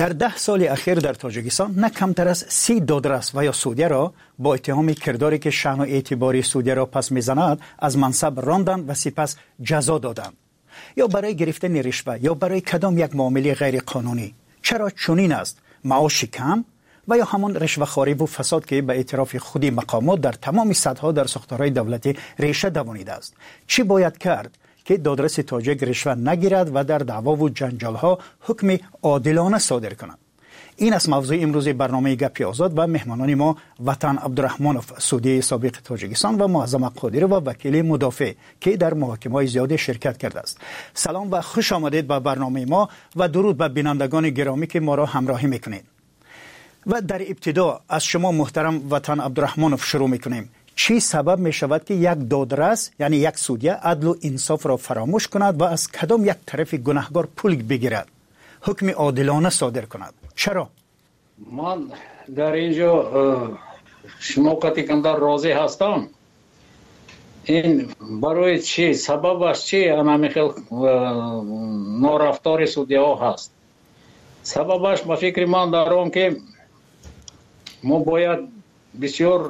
در ده سال اخیر در تاجیکستان نه کمتر از سی دادرس و یا سودیه را با اتهام کرداری که شأن و اعتباری سودیه را پس میزند از منصب راندند و سپس جزا دادند، یا برای گرفتن رشوه یا برای کدام یک معامله غیر قانونی. چرا چنین است؟ معاش کم و یا همون رشوه‌خواری و فساد که به اعتراف خودی مقامات در تمام سطح‌ها در ساختارهای دولتی ریشه دوانیده است. چی باید کرد که دادرس تاجیک رشوه نگیرد و در دعوا و جنجال‌ها حکم عادلانه صادر کند؟ این است موضوع امروز برنامه گپی آزاد و مهمانان ما وطن عبدالرحمانوف، سودی سابق تاجیکستان و معظم قادری و وکیل مدافع که در محاکمه‌های زیاد شرکت کرده است. سلام و خوش آمدید به برنامه ما و درود به بینندگان گرامی که ما را همراهی میکنید. و در ابتدا از شما محترم وطن عبدالرحمانوف شروع میکنیم. چی سبب می شود که یک دادرس یعنی یک سودیه عدل و انصاف را فراموش کند و از کدام یک طرف گناهکار پول بگیرد، حکم عادلانه صادر کند؟ چرا؟ من در اینجا شما کتی کندر راضی هستم. این برای چی؟ سببش چی؟ اما خیلی نارفتار سودیه ها هست. سببش به فکر من دارم که ما باید بسیار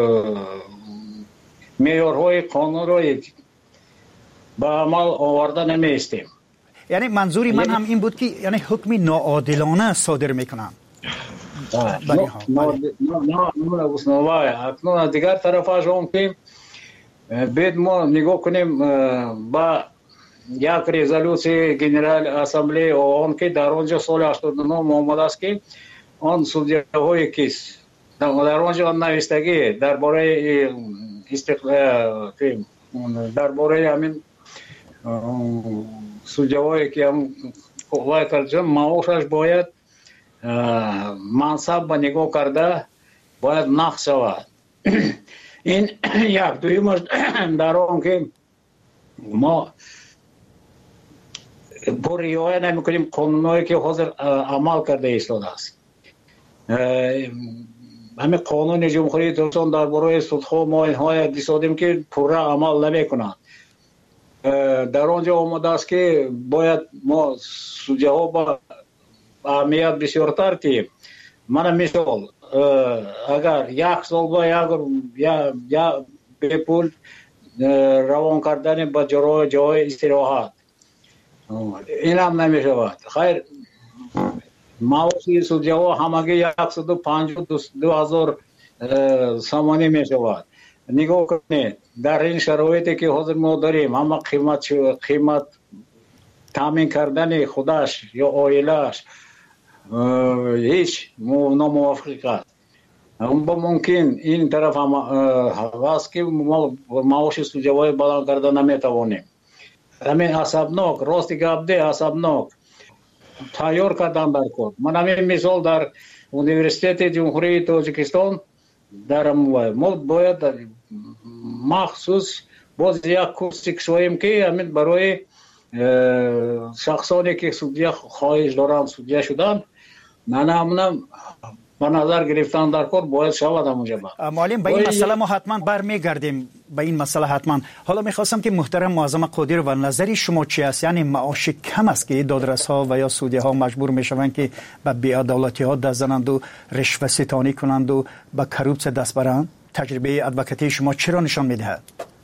معیارهای قانون را به عمل آورده نمیستیم. یعنی منظوری من هم این بود که یعنی حکم ناعادلانه صادر میکنم. نه نه دیگر طرفش هم که باید ما نگاه کنیم با یک رزولوسی جنرال اسامبلی آن که در آنجا سال هشتاد و نه آمده است که آن سودیه های کیس در آنجا نوشتگی درباره استقلال درباره همین سودیه هایی که هم قوای کردن معاشش باید منصب به نگاه کرده باید نقص شود. این یک دویمش در آن که ما با رعایت نمی‌کنیم قانونایی که حاضر عمل کرده ایستاده است. همین قانون جمهوری تاجیکستان درباره سودها ما اینها دیدیم که پورا عمل نمی‌کنند. در آنجا آمده است که باید ما سودیه ها با اهمیت بسیارتر که من مثال اگر یک سال با یا یا به پول روان کردن به جای جای استراحت این هم نمی شود. خیر معاشی سودیه ها همگی صد و پنجاه و دو هزار سامانی می شود. نگاه کنید در این شرایطی که حاضر ما داریم همه قیمت قیمت تامین کردن خودش یا عائله‌اش هیچ ناموافق است. با ممکن این طرف هم هست که ما معاش سودیه های بلند کرده نمیتوانیم. همین عصبناک راستی گفته عصبناک تیار کردن در کار. من همین مثال در اونیورسیتت جمهوری تاجیکستان در ما باید مخصوص باز یک کورسی کشویم که همین برای شخصانی که سودیه خواهش دارند سودیه شدند نه همونم به نظر گرفتن در کار باید شود همونجا. معلم به این مسئله ما حتما برمیگردیم به این مسئله حتما. حالا میخواستم که محترم معظم قادر و نظری شما چی است؟ یعنی معاش کم است که دادرس ها و یا سودیه ها مجبور میشوند که به بی‌عدالتی ها دست زنند و رشوه ستانی کنند و به کروپسه دست برند؟ تجربه ادوکاتی شما چرا نشان میدهد؟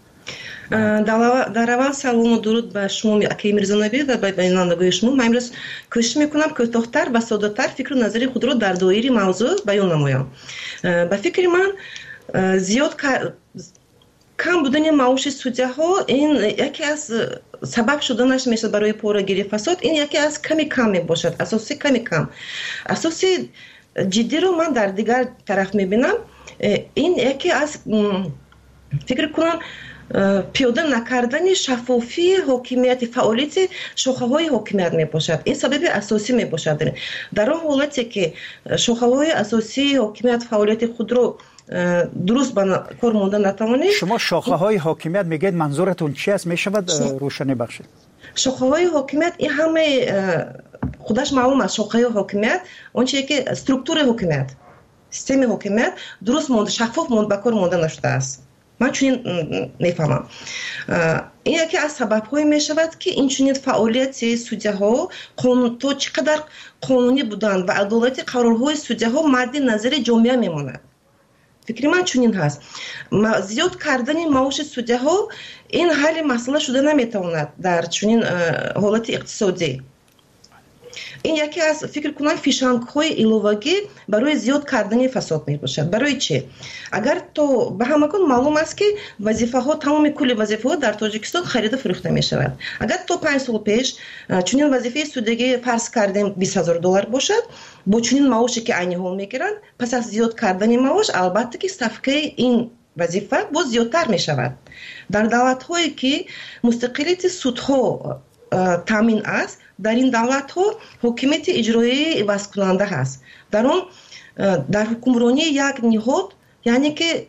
در اول سلام و درود به شما اکی میرزانبی و به بینندگان شما. من امروز کوشش میکنم کوتاه‌تر و ساده‌تر فکر و نظری خود را در دایره موضوع بیان نمایم. به فکر من زیاد کم بودن معاش سودیه ها این یکی از سبب شدنش میشه برای پورگیری فساد. این یکی از کمی کم میباشد، اساسی کمی کم. اساسی جدی رو من در دیگر طرف میبینم. این یکی از فکر کنم پیاده نکردن شفافی حاکمیت فعالیت شاخه‌های حاکمیت میباشد. این سبب اساسی میباشد. در اون حالتی که شاخه‌های اساسی حاکمیت فعالیت خود رو درست به کار ماندن نتوانید. شما شاخه‌های حاکمیت میگید منظورتون چی است؟ میشود روشنی بخشید؟ شاخه‌های حاکمیت این همه خودش معلوم است. شاخه‌های حاکمیت اون چیزی که استرکتور حاکمیت سیستم حاکمیت درست ماند شفاف ماند به کار مانده نشده است. من چنین میفهمم. این یکی از سبب‌های میشود که این چنین فعالیت سودی‌ها قانون تو چقدر قانونی بودن و عدالت قرارهای سودی‌ها مد نظر جامعه میماند. فکر من چنین هست. زیاد کردن معاش سودی‌ها این حل مسئله شده نمیتواند در چنین حالت اقتصادی. این یکی از فکر کنم فیشنگ‌های ایلوواگی برای زیاد کردن فساد میباشد. برای چه؟ اگر تو به همگان معلوم است که وظیفه ها تمام کل وظیفه ها در تاجیکستان خرید و فروخته می شود. اگر تو پنج سال پیش چنین وظیفه سودگی فرض کردیم بیست هزار دلار باشد، با چنین معاشی که عینی ها میگیرند، پس از زیاد کردن معاش البته که صفقه این وظیفه باز زیادتر می شود. در دولت هایی که مستقلیت سودها تامین است، در این دولت ها حکومت اجرایی عوض کننده هست. در اون در حکمرانی یک نهاد، یعنی که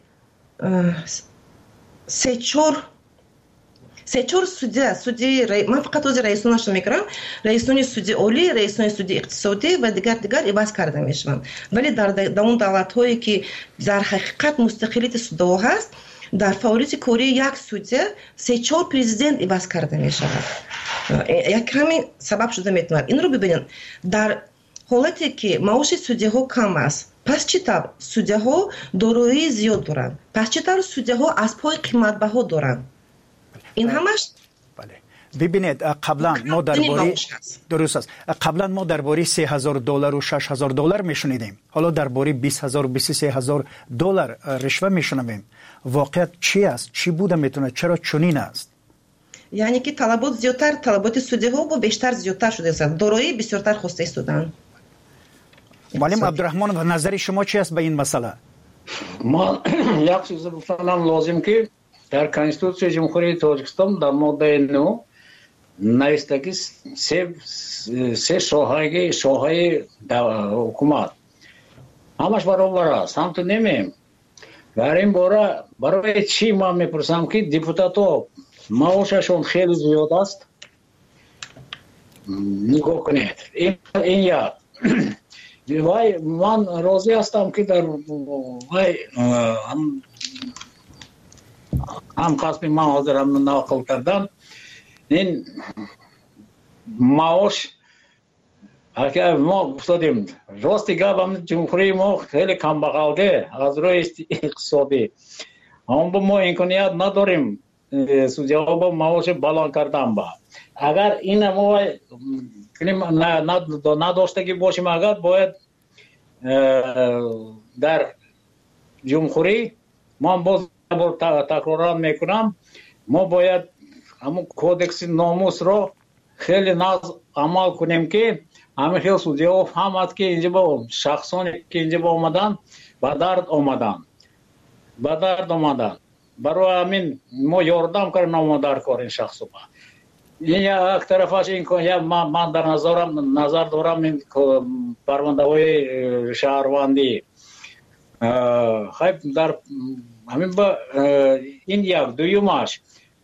سه چهار سه چهار سودی سودی من فقط از رئیسانش میگم، رئیسان سودی عالی، رئیسان سودی اقتصادی و دیگر دیگر عوض کرده میشوند. ولی در در اون دولت هایی که در حقیقت مستقلیت سودها هست، در فعالیت کاری یک سودی سه چهار پرزیدنت عوض کرده میشود. یک کمی سبب شده میتواند. این رو ببینید، در حالتی که معاش سودی ها کم است، پس چطور سودی ها دارایی زیاد دارند؟ پس چطور سودی ها از پای قیمت بها دارند؟ این همش ببینید قبلا ما درباره درست است قبلا ما درباره سه هزار دلار و شش هزار دلار میشنیدیم، حالا درباره بیست هزار و بیست و سه هزار دلار رشوه میشنویم. واقعیت چی است؟ چی بوده میتونه؟ چرا چنین است؟ یعنی که طلبات زیادتر، طلبات سودی ها با بیشتر زیادتر شده است، دارایی بسیارتر خواسته استودن. معلم عبدالرحمن و نظر شما چی است به این مسئله؟ ما یک چیز بفرمایم لازم که در کنستیتوسیون جمهوری تاجیکستان در ماده نه نوشته که سه سه شاههای شاههای حکومت همش برابر است. هم تو نمیم در این باره برای چی ما میپرسم که دیپوتاتو معاششون خیلی زیاد است؟ نگاه کنید. این این یا وای من راضی هستم که در وای هم هم قسمی من حاضرم نقل کردم این معاش اگر ما گفتیم راستی گفتم جمهوری ما خیلی کم بغلده از روی اقتصادی، اما با ما امکانیت نداریم سودی‌ها با معاش بالا کردن. با اگر این ما نداشتگی باشیم، اگر باید در جمهوری ما باز تکرار میکنم، ما باید همون کودکس ناموس رو خیلی ناز عمل کنیم که همه خیلی سودی‌ها فهمد که اینجا با شخصانی که اینجا با آمدن با درد آمدن با درد آمدن برای همین ما یاردم کردیم آمدار کار این شخص با این یک طرفش این که من در نظرم نظر دارم این پرونده های شهروندی خیلی در همین با این یک دویمش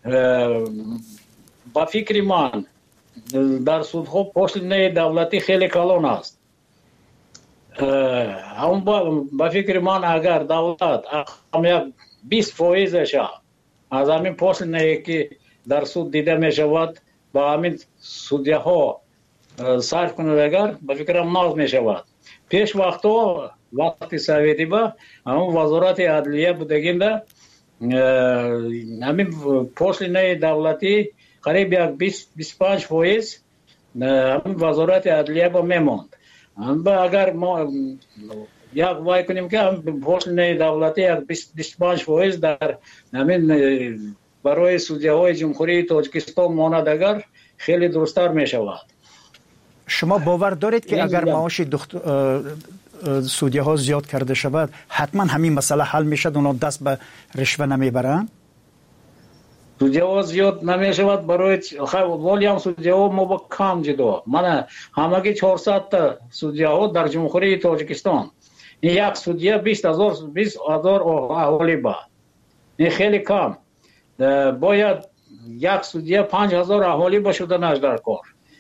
با فکر من در سودها پشت دولتی خیلی کلان است. هم با فکر من اگر دولت هم یک بیست فایزش از همین پشت که در سود دیده می شود با همین سودیه ها صرف کنند، اگر با فکرم ناز می شود. پیش وقتا وقتی سویتی با همون وزارت عدلیه بودگیم همین پشت دولتی قریب یک بیست بیست و پنج فایز همین وزارت عدلیه با میماند. اگر ما یک وای کنیم که پشت دولتی یک بیست و پنج فایز در همین برای سودیه های جمهوری تاجیکستان ماند، اگر خیلی درستر می شود. شما باور دارید که اگر معاش سودیه ها زیاد کرده شود حتما همین مسئله حل می شد، اونا دست به رشوه نمی برند؟ سودیه ها زیاد نمی شود برای ولی هم سودیه ها ما با کم جدا. من همگی چهارصد تا سودیه ها در جمهوری تاجیکستان، این یک سودیه بیست هزار بیست هزار اهالی با، این خیلی کم. باید یک سودیه پنج هزار اهالی با شدنش در کار.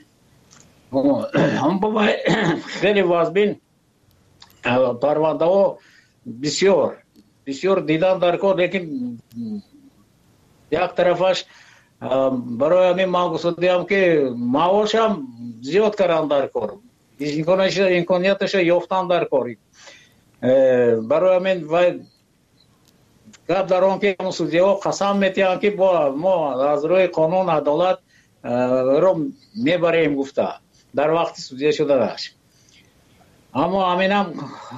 هم باید خیلی وازبین پرونده ها بسیار بسیار دیدن در کار، لیکن یک طرفش برای همین من گفتم که معاشم زیاد کردن در کار امکانیتش یافتن در کاری برای همین و گپ در آن که سودیا قسم میتیان که با ما از روی قانون عدالت رو میبریم گفته در وقت سودیا شده داشت اما همین هم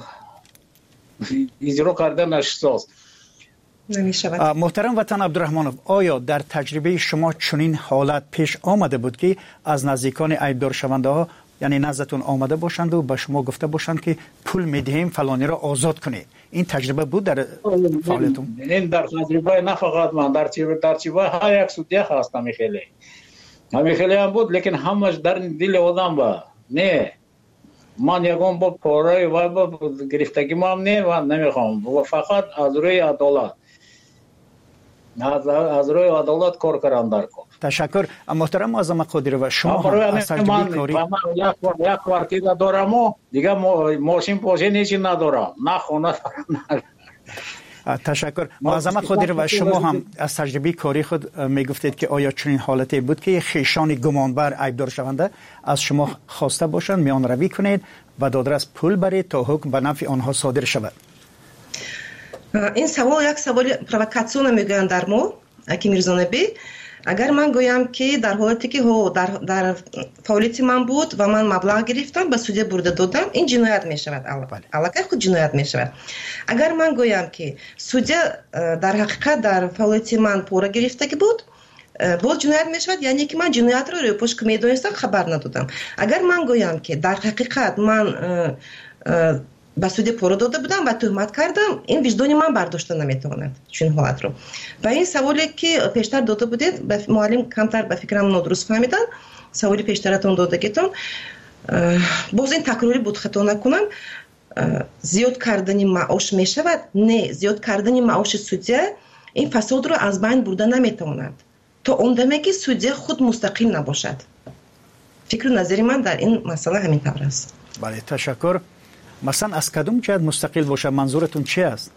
اجرا کردن نشست. محترم وطن عبدالرحمنов آیا در تجربه شما چنین حالت پیش آمده بود که از نزدیکان عیبدار شونده ها یعنی نزدتون آمده باشند و به شما گفته باشند که پول میدهیم فلانی را آزاد کنید؟ این تجربه بود در فعالیتون؟ این در تجربه نه فقط من در تجربه های یک سودیا هستم خیلی همین خیلی هم بود لیکن همش در دل آدم با نه من یکم با پاره و با گرفتگی ما نه و نمیخوام و فقط از روی عدالت از از روی عدالت کار کردن در کار. تشکر. محترم معظم قادری و شما هم از تجربه کاری یک یک کوارتیر دارم و دیگه ماشین پوشی چیزی ندارم نه خونه دارم. تشکر. معظم قادری و شما هم از تجربه کاری خود میگفتید که آیا چنین حالتی بود که خیشان گمانبر عیبدار شونده از شما خواسته باشند میان روی کنید و دادرس پول برید تا حکم به نفع آنها صادر شود؟ این سوال یک سوال پرووکاسیون میگویند در ما اکی میرزانبی. اگر من گویم که در حالتی که در در فعالیت من بود و من مبلغ گرفتم به سودیا برده دادم این جنایت می شود البته خود جنایت می شود. اگر من گویم که سودیا در حقیقت در فعالیت من پول گرفته که بود باز جنایت می شود یعنی که من جنایت رو روی پشت میدونستم خبر ندادم. اگر من گویم که در حقیقت من با سودیا پول داده بودم و تهمت کردم این وجدان من برداشته نمیتواند چون حالت رو. و این سوالی که پیشتر داده بودید به معلم کمتر به فکرم نادرست فهمیدن سوالی پیشترتون دادگیتون باز این تکراری بود خطا نکنم زیاد کردن معاش میشود نه زیاد کردن معاش سودیا این فساد رو از بین برده نمیتواند تا اون دمی که سودیا خود مستقل نباشد. فکر و نظری من در این مسئله همین طور است. بله تشکر. مثلا از کدوم جهت مستقل باشه منظورتون چی است؟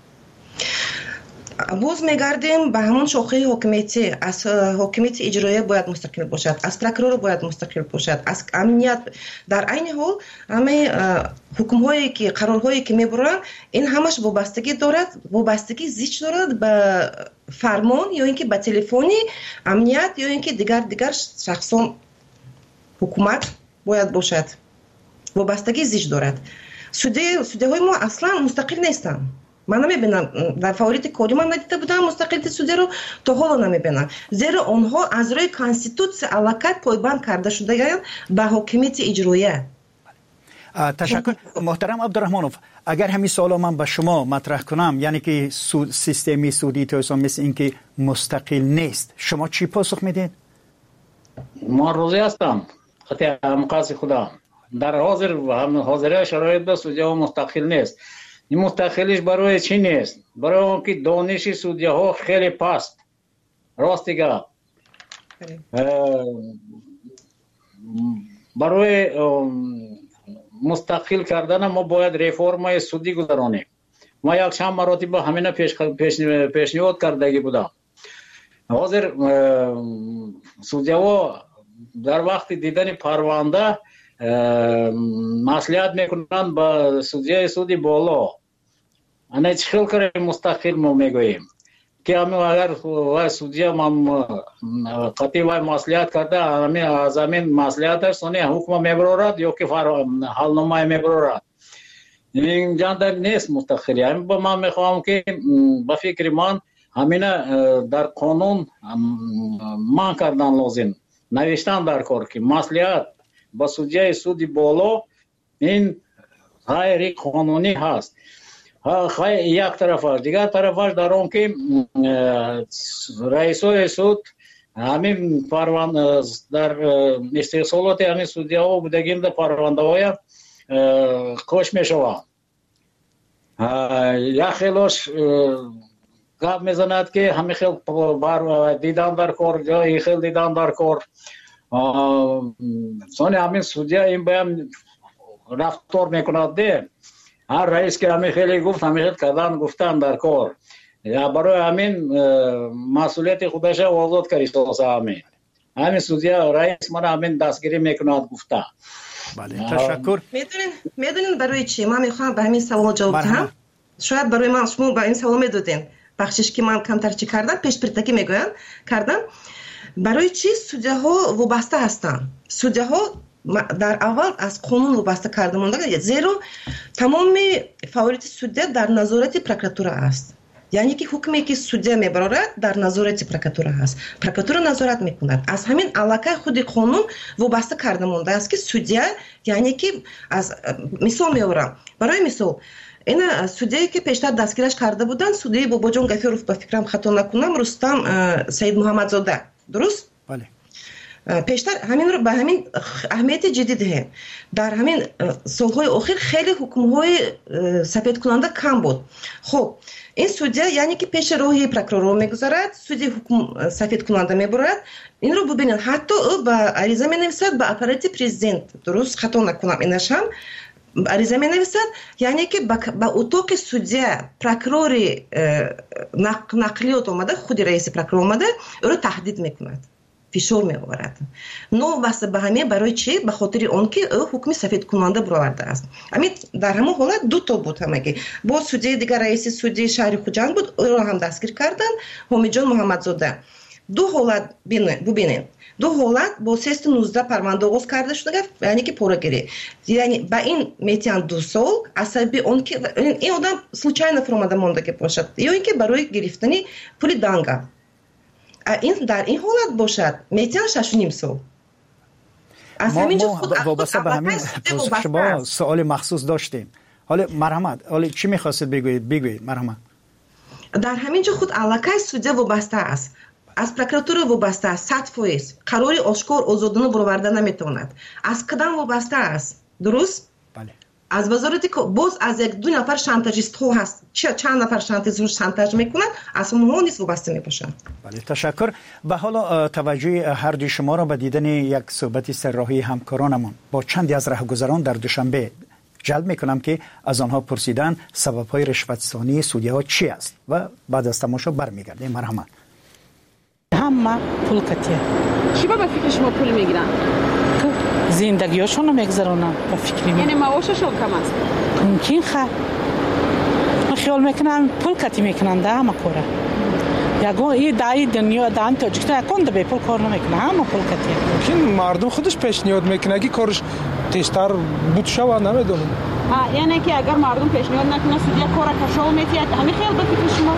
باز میگردیم به همون شاخه حکومتی از حکومت اجرایی باید مستقل باشد از پروکرور باید مستقل باشد از امنیت در عین حال همه حکم هایی که قرار هایی که میبرن این همش وابستگی دارد وابستگی زیچ دارد به فرمان یا اینکه به تلفنی امنیت یا اینکه دیگر دیگر شخصان حکومت باید باشد وابستگی زیچ دارد. سودی سودی های ما اصلا مستقل نیستن. من نمیبینم در فعالیت کاری من ندیده بودم مستقلیت سودی رو تا حالا نمیبینم زیرا آنها از روی کانستیتوسیون علاقت پایبند کرده شده به حکومت اجرایی. تشکر. محترم عبدالرحمنов اگر همین سوال من به شما مطرح کنم یعنی که سود سیستمی سودی تو مثل اینکه مستقل نیست شما چی پاسخ میدید؟ ما راضی هستم خاطر مقاصد خدا در حاضر و هم حاضره شرایط به سودیا مستقل نیست. این مستقلش برای چی نیست؟ برای اونکه دانش سودیا ها خیلی پست راست دیگه برای مستقل کردن ما باید رفرم سودی گذرانیم. ما یک چند مراتب همین پیش پیشنهاد کردگی بودم. حاضر سودیا ها در وقت دیدن پرونده مصلحت میکنن با سودیا سودی بالا انا چه خیلی کار مستقل ما میگوییم که همین اگر سودیا ما قطعی و مصلحت کرده همین از همین مصلحتش سونی حکم میبرد یا که حال نمای میبرد این جاندر نیست مستقلی. همین با من میخوام که با فکر من همین در قانون من کردن لازم نوشتن در کار که مصلحت با سودیا سودی بالا این غیر قانونی هست. یک طرفش دیگر طرفش در اون که رئیس سود همین پرونده در استحصالات همین سودیا ها بودگیم در پرونده های کش می شود. یک خیلیش گپ میزند که همین خیلی بر دیدن در کار یا خیلی دیدن در کار سانی همین سودیا این بایم رفتار میکند ده هر رئیس که همین خیلی گفت همین خیلی کردن گفتن در کار برای همین مسئولیت خودش آزاد کردی همین همین سودیا رئیس من همین دستگیری میکند گفته. بله تشکر. میدونین میدونین برای چی من میخوام به همین سوال جواب بدم. شاید برای من شما با این سوال میدادین بخشش که من کمتر چی کردم پیش پرتکی میگویم کردم. برای چی سودیاها وابسته هستند؟ سودیاها در اول از قانون وابسته کرده مونده، زیرا تمام فعالیت سودیا در نظارت پروکراتور است. یعنی که حکمی که سودیا میبرد در نظارت پروکراتور است. پروکراتور نظارت میکند. از همین علاقه خود قانون وابسته کرده مونده است که سودیا یعنی که از مثال میورم برای مثال این سودیایی که پیشتر دستگیرش کرده بودن سودی باباجان گفیروف با فکرم خطا نکنم رستم سید محمدزاده درست؟ بله. پیشتر همین رو به همین اهمیت جدید ده در همین سالهای اخیر خیلی حکم‌های سفید کننده کم بود. خب این سودیا یعنی که پیش روی پروکرور میگذارد سودی حکم سفید کننده میبرد این رو ببینید حتی او با عریضه مینویسد به اپارات پرزیدنت درست خطا نکنم اینش هم عریضه مینویسد یعنی که با اتاق سودیا پروکرور نقلیات اومده خود رئیس پروکرور اومده او رو تهدید میکند فشار میآورد. نو واسه به همین برای چی؟ به خاطر اون که او حکم سفید کننده برآورده است. همین در همون حالت دو تا بود همگی. با سودی دیگر رئیس سودی شهر خوجند بود او را هم دستگیر کردن حمیدجان محمدزاده. دو حالت ببینید. دو حالت با سیست نوزده پرونده آغاز کرده شده یعنی که پرگیری. یعنی با این میتیان دو سال عصبی اون که این آدم случайно فرامده مونده که باشد یا اینکه برای گرفتن پول دانگا این در این حالت باشد میتیان شش و نیم سال. از همینجا خود وابسته به همین شما سوال مخصوص داشتیم. حالا مرحمت حالا چی می‌خواستید بگویید بگویید مرحمت. در همینجا خود علاقه سودیا وابسته است. از پروکراتور وابسته است. صد فیصد قرار آشکار آزادانه برآورده نمیتواند. از کدام وابسته است؟ درست؟ بله. از وزارتی که باز از یک دو نفر شانتاژیست ها هست چه چند نفر شانتاژ شانتاژ میکنند از اونها نیست وابسته میباشند. بله تشکر. و حالا توجه هر دوی شما را به دیدن یک صحبت سرراهی همکارانمون با چندی از راهگذران در دوشنبه جلب میکنم که از آنها پرسیدن سبب‌های رشوت‌ستانی سودی‌ها چی است و بعد از تماشا برمیگردیم. مرحمت. همه پول کتیه. چی با فکر شما پول میگیرن؟ زندگیشون رو میگذرونن با فکری من. یعنی معاششون کم است؟ ممکن خواهد. من خیال میکنم پول کتی میکنن ده همه کوره. یکون این دایی دنیا دان تاجیکستان یکون ده به پول کار نمیکنه همه پول کتیه. ممکن مردم خودش پیشنهاد میکنه که کارش تیزتر بود شود نمیدونم. یعنی که اگر مردم پیشنهاد نکنه سودیا کار کشاو میتید همین خیال با فکر شما؟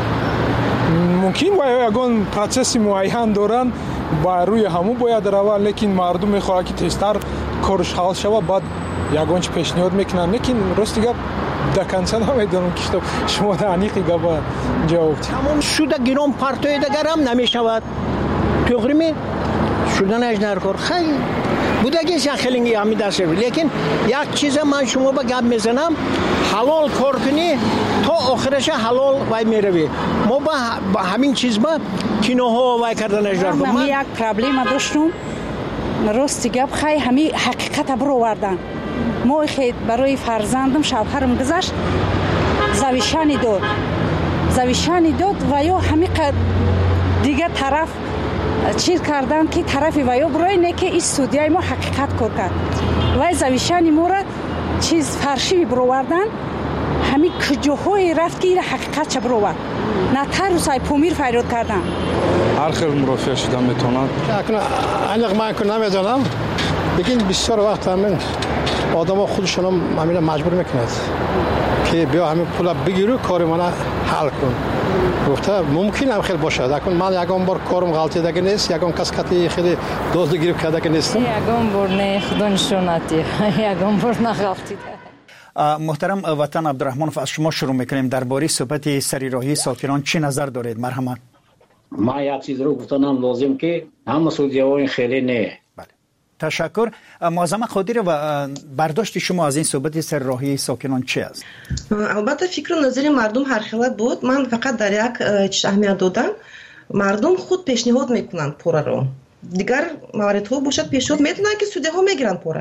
ممکن باید یکون پروسس معین دارن با روی همون باید روان لیکن مردم میخواد که تیزتر کارش حل شود بعد یکون چه پیشنهاد میکنن لیکن راست گپ دکنسه نمیدونم که شما دانیقی گپ جواب همون سود گرام پارتوی دیگر هم نمیشود توغری می شدن اجنر کار خیلی بوده که خیلی همی دست شد لیکن یک چیز من شما با گپ میزنم حلال کار کنی تا آخرش حلال وای میروی ما با همین چیز با کینوها وای کردن اجرا کنم من یک پرابلم داشتم راست گپ خیلی همی حقیقت برو وردن ما خیلی برای فرزندم شوهرم گذشت زویشانی داد زویشانی داد و یا همی دیگه طرف چیز کردن که طرفی و یا برای نه که این سودیای ما حقیقت کار کرد و زویشانی ما را چیز فرشی برووردن همین کجاهای رفت که این حقیقت چه بروورد نه تر و سای پومیر فریاد کردن هر خیلی مرافع شدن میتونن اکنون انق من که نمیدونم بگین بسیار وقت همین آدم ها خودشون هم همین مجبور میکند که بیا همین پول بگیرو کاری من حل کن گفته ممکن هم خیلی باشد اکنون من یکم بار کارم غلطی دیگه نیست یکم کس کتی خیلی دوست گریب کرده که نیستم یکم بار نه خدا نشوناتی یکم بار نغلطی محترم وطن عبدالرحمن از شما شروع میکنیم درباره صحبت سریراهی ساکنان چی نظر دارید مرحمت. ما یک چیز رو گفتنم لازم که همه سودی‌ها خیلی نه. بله تشکر. معظم قادری و برداشت شما از این صحبت سریراهی ساکنان چی است؟ البته فکر و نظر مردم هر خیلت بود من فقط در یک چیز اهمیت دادم مردم خود پیشنهاد میکنن پوره رو دیگر موارد ها باشد پیشنهاد میدونن که سودی‌ها میگیرن پوره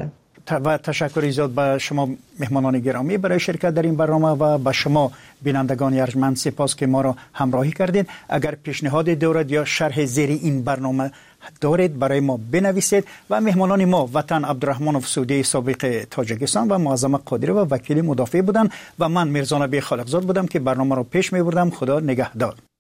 و تشکر زیاد به شما مهمانان گرامی برای شرکت در این برنامه و به شما بینندگان ارجمند سپاس که ما را همراهی کردید. اگر پیشنهاد دارید یا شرح زیر این برنامه دارید برای ما بنویسید. و مهمانان ما وطن عبدالرحمن افسودی سابق تاجیکستان و معظم قادری و وکیل مدافع بودند و من میرزا نبی خالقزاد بودم که برنامه را پیش می بردم. خدا نگهدار.